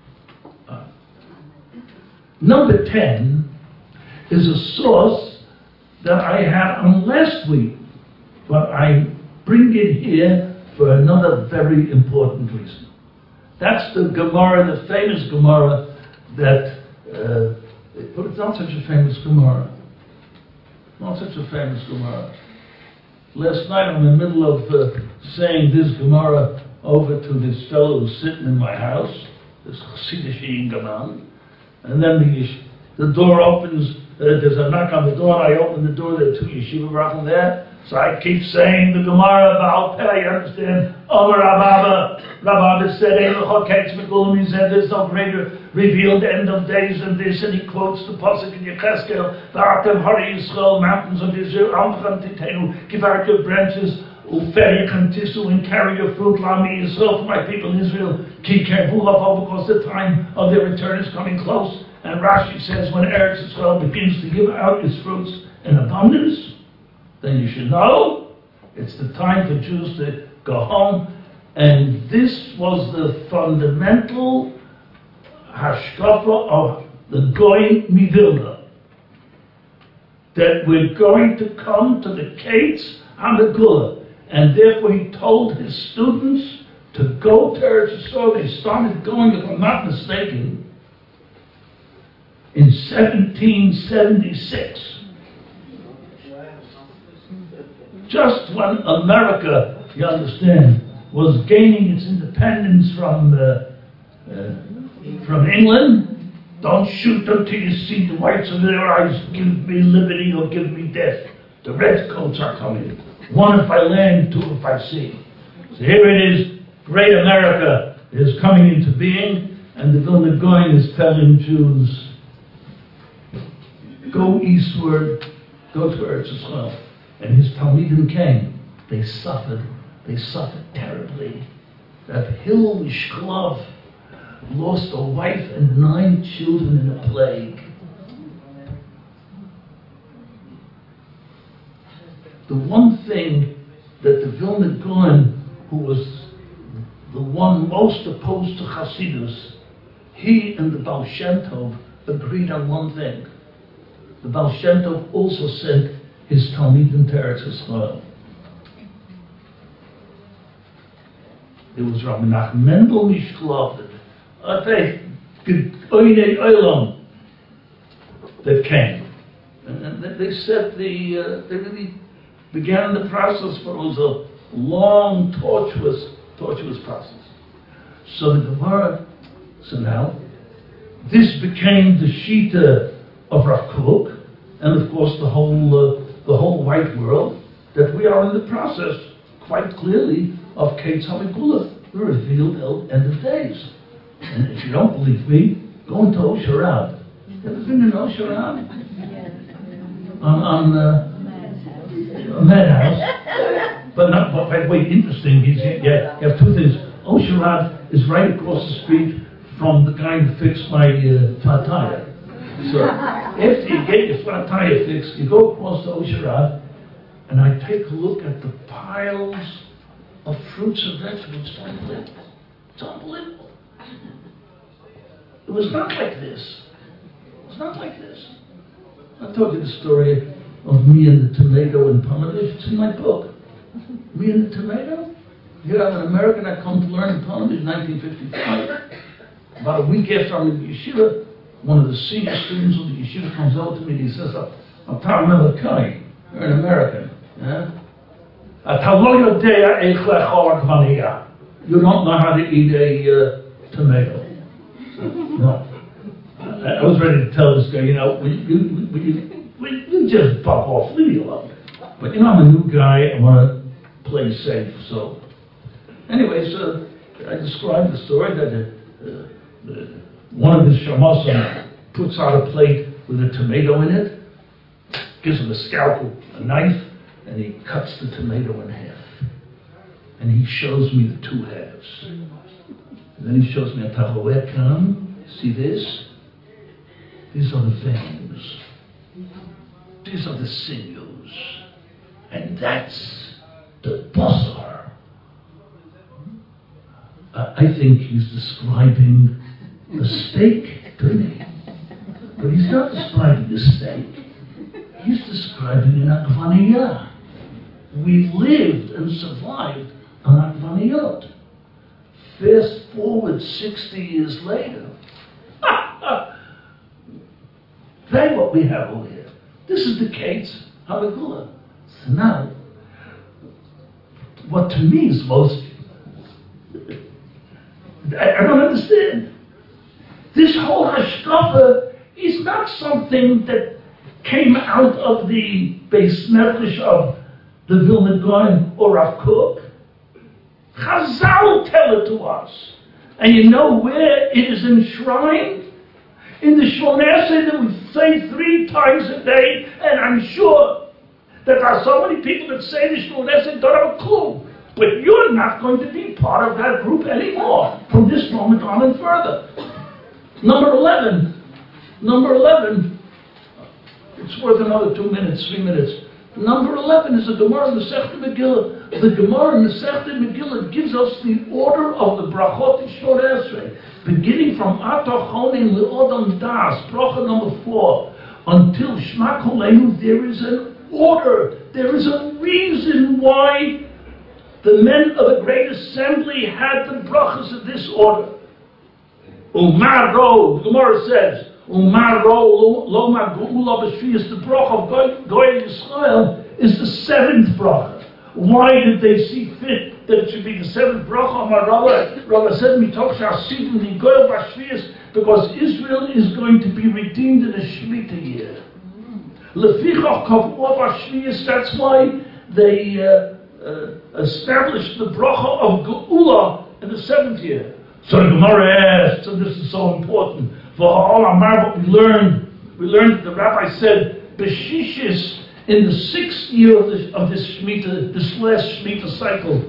Number 10 is a source that I had on last week, but I bring it here for another very important reason. That's the Gemara, the famous Gemara that, but it's not such a famous Gemara. Not such a famous Gemara. Last night I'm in the middle of saying this Gemara over to this fellow who's sitting in my house, this Chassidish Ingaman, and then the door opens, there's a knock on the door, and I open the door, there are two yeshiva brachim there, so I keep saying the Gemara about Peh, you understand? Omer Rabba said, he said, there's no greater revealed end of days than this, and he quotes the pasuk in Yecheskel, V'atem Hari Yisrael, mountains of Israel, Amchan Titenu, give out your branches, Uferichan Tisu, and carry your fruit, Lami Yisrael, for my people in Israel, Ki Kervulav, because the time of their return is coming close. And Rashi says, when Eretz Yisrael begins to give out its fruits in abundance, then you should know it's the time for Jews to go home. And this was the fundamental hashkafa of the Goy Mivilna, that we're going to come to the Kates HaMegillah. And therefore he told his students to go to Eretz Yisrael. They started going, if I'm not mistaken, in 1776. Just when America, you understand, was gaining its independence from England. Don't shoot until you see the whites of their eyes. Give me liberty or give me death. The redcoats are coming. One if I land, two if I see. So here it is. Great America is coming into being, and the Vilna Gaon is telling Jews, go eastward, go to Eretz Yisrael. And his Talmidim came. They suffered terribly. That Hillel Shklov lost a wife and 9 children in a plague. The one thing that the Vilna Gaon, who was the one most opposed to Hasidus, he and the Baal Shem Tov agreed on one thing. The Baal Shem Tov also sent his Talmidim to Eretz Yisrael. There was Rabbi Nachman Mendel Mishklov, that came. And they said they really began the process, but it was a long, tortuous process. So the Gemara, so now, this became the Shita of Rav Kook, and of course the whole white world, that we are in the process, quite clearly, of Kates HaMegillah, the revealed end of days. And if you don't believe me, go into Osherab. You ever been in Osherab? a madhouse. But by the way, interesting, you have two things. Osherad is right across the street from the guy who fixed my flat tire. So after you get your flat tire fixed, you go across to Osherad, and I take a look at the piles of fruits and vegetables. It's unbelievable. It's unbelievable. It was not like this. It was not like this. I told you the story of me and the tomato in Ponevezh. It's in my book. Me and the tomato. Here I'm an American. I come to learn in Ponevezh in 1955. About a week after I'm in the yeshiva, one of the senior students of the yeshiva comes over to me and he says, I'm Tom Milikai. You're an American. You don't know how to eat a tomato. No. I was ready to tell this guy, you just buck off, leave me alone. But I'm a new guy, I want to play safe. So, anyways, I described the story that one of his shamasim puts out a plate with a tomato in it, gives him a scalpel, a knife, and he cuts the tomato in half. And he shows me the two halves. And then he shows me a tachoekam. See this? These are the veins. These are the sinews. And that's the basar. I think he's describing the steak to me. But he's not describing the steak. He's describing an akvaniyah. We lived and survived on akvaniyot. Fast forward 60 years later. That's what we have over here. This is the case Havagula. So now, what to me is most, I don't understand. This whole hashkafa is not something that came out of the Beis Medrash of the Vilna Gaon or Rav Kook. Chazal tell it to us. And you know where it is enshrined? In the Shmoneh Esrei that we say 3 times a day, and I'm sure that there are so many people that say the Shmoneh Esrei don't have a clue. But you're not going to be part of that group anymore from this moment on and further. Number 11, it's worth another 2 minutes, 3 minutes. Number 11 is the Gemara in the Masechta Megillah. The Gemara in the Masechta Megillah gives us the order of the brachot in Shmoneh Esrei, beginning from Atochonim Le'odam Das, bracha number 4, until Shema Kolenu. There is an order. There is a reason why the men of the Great Assembly had the brachas in this order. Umaro, the Gemara says, Umaro lo magula b'shviyas, the bracha of Goy Yisrael is the 7th bracha. Why did they see fit that it should be the 7th bracha? My Rava said, Mitoch sha'asidim li Goy b'shviyas, because Israel is going to be redeemed in a Shemitah year. Lefichach kavua b'shviyas, that's why they established the bracha of Geula in the 7th year. So the Gemara asked, and this is so important, for all Amar, what we learned that the rabbi said, Beshishis, in the 6th year of this Shemitah, this last Shemitah cycle,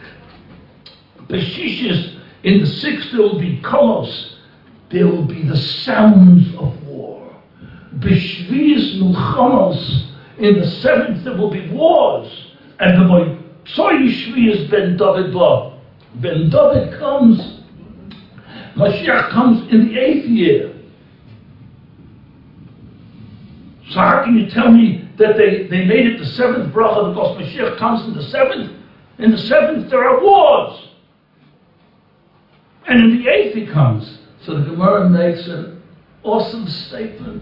Beshishis, in the 6th there will be kolos, there will be the sounds of war. Beshvius milchamos, in the 7th there will be wars, and the Moitzoy Shvius ben David ba. Ben David comes, Mashiach comes in the 8th year. So how can you tell me that they made it the 7th bracha because Mashiach comes in the 7th? In the 7th there are wars. And in the 8th he comes. So the Gemara makes an awesome statement.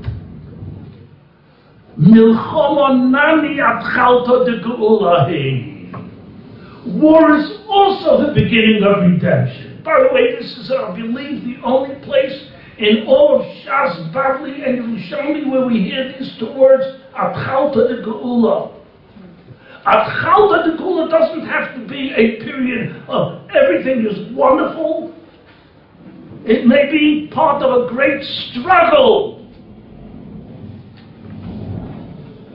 Milchama nani atchalta de geulahi. War is also the beginning of redemption. By the way, this is, I believe, the only place in all of Shas, Bavli, and Yerushalmi where we hear these 2 words, Atchalta de Geula. Atchalta de Geula doesn't have to be a period of everything is wonderful. It may be part of a great struggle.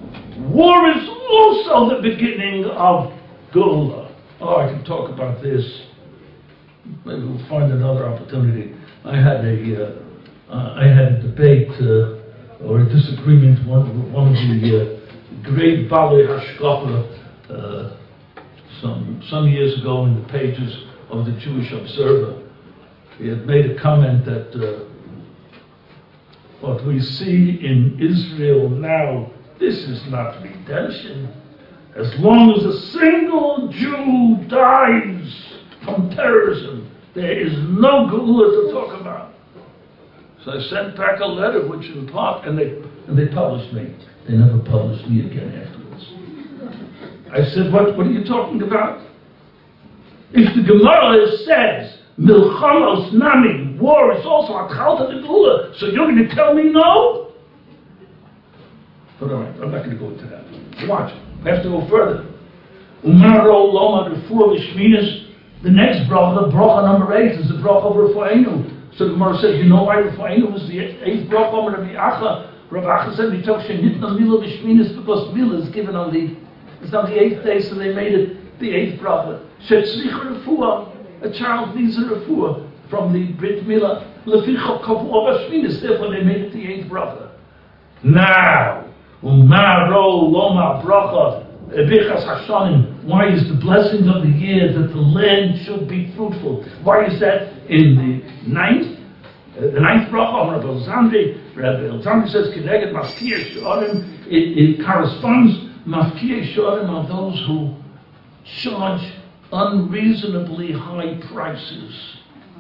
War is also the beginning of Geula. Oh, I can talk about this. Maybe we'll find another opportunity. I had a debate or a disagreement with one of the great Balei Hashkafa some years ago in the pages of the Jewish Observer. He had made a comment that what we see in Israel now, this is not redemption. As long as a single Jew dies from terrorism, there is no Geula to talk about. So I sent back a letter, which in part, and they published me. They never published me again afterwards. I said, what are you talking about? If the Gemara says, Milchamos Nami, war is also Atchalta de Geula, so you're going to tell me no? But all right, I'm not going to go into that. Watch, I have to go further. Umaro Loma Refuah Lishminas. The next bracha number 8, is the bracha of Refuahenu. So the Gemara says, you know why Refuahenu was the 8th bracha of Rabbi Acha? Rabbi Acha said, Nitna Mila Lishminas, because Mila is given on it's on the 8th day, so they made it the 8th bracha. Shetzricha Refuah, a child needs a Refuah from the Brit Mila. Leficha Kavu Shminas, therefore they made it the 8th bracha. Now, Umaro Loma Bracha. Why is the blessing of the year that the land should be fruitful? Why is that in the 9th? The 9th bracha, Rabbi Elzandri says, Kineged Mafkiyah Shorim. It corresponds, Mafkiyah Shorim are those who charge unreasonably high prices.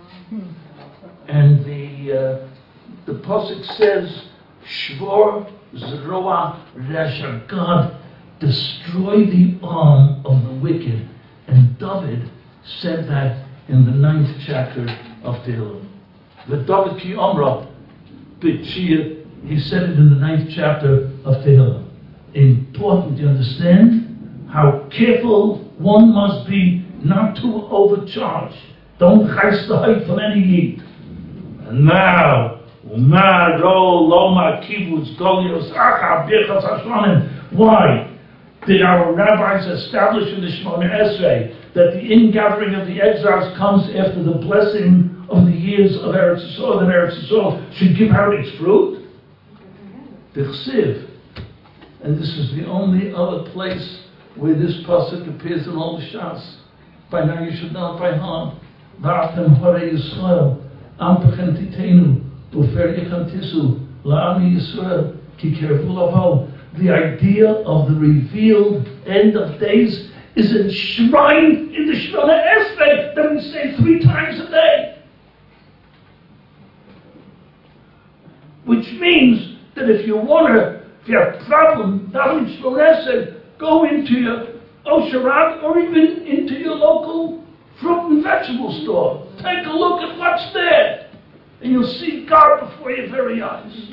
And the Pasuk says, Shvor Zroa Resha, God destroy the arm of the wicked. And David said that in the 9th chapter of Tehillim. The David Ki Amra B'Tshia, he said it in the 9th chapter of Tehillim. Important, you understand how careful one must be not to overcharge. Don't chais the height from any yid. And now, Umaro Loma Kibbutz Golios Acha Birchas Hashanim. Why did our rabbis establish in the Shemona Esrei that the ingathering of the exiles comes after the blessing of the years of Eretz Yisrael, that Eretz Yisrael should give out its fruit? The Chsiv. And this is the only other place where this pasuk appears in all the Shas. By now you should know it by heart. V'atem Horei Yisrael, Am Pechem Titenu, Ufer Yechem Tisu, La'ami Yisrael, Ki Kervu Lavo. The idea of the revealed end of days is enshrined in the Shemona Esrei that we say 3 times a day. Which means that if you have a problem, not in Shemona Esrei, go into your Osherat or even into your local fruit and vegetable store. Take a look at what's there, and you'll see God before your very eyes.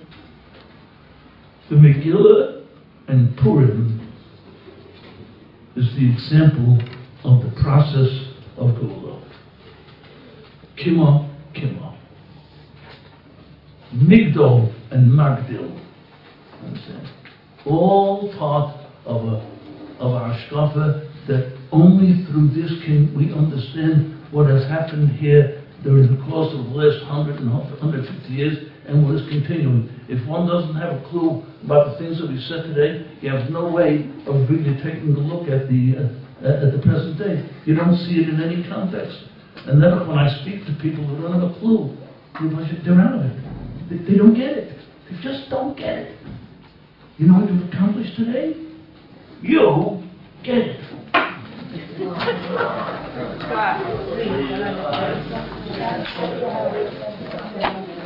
The Megillah and Purim is the example of the process of Geula. Kima, Migdol and Magdil. Understand? All part of a hashkafa that only through this can we understand what has happened here during the course of the last 100 and 150 years, and what is continuing. If one doesn't have a clue about the things that we said today, you have no way of really taking a look at the present day. You don't see it in any context. And then when I speak to people who don't have a clue, they're out of it. They don't get it. They just don't get it. You know what you've accomplished today? You get it. Wow.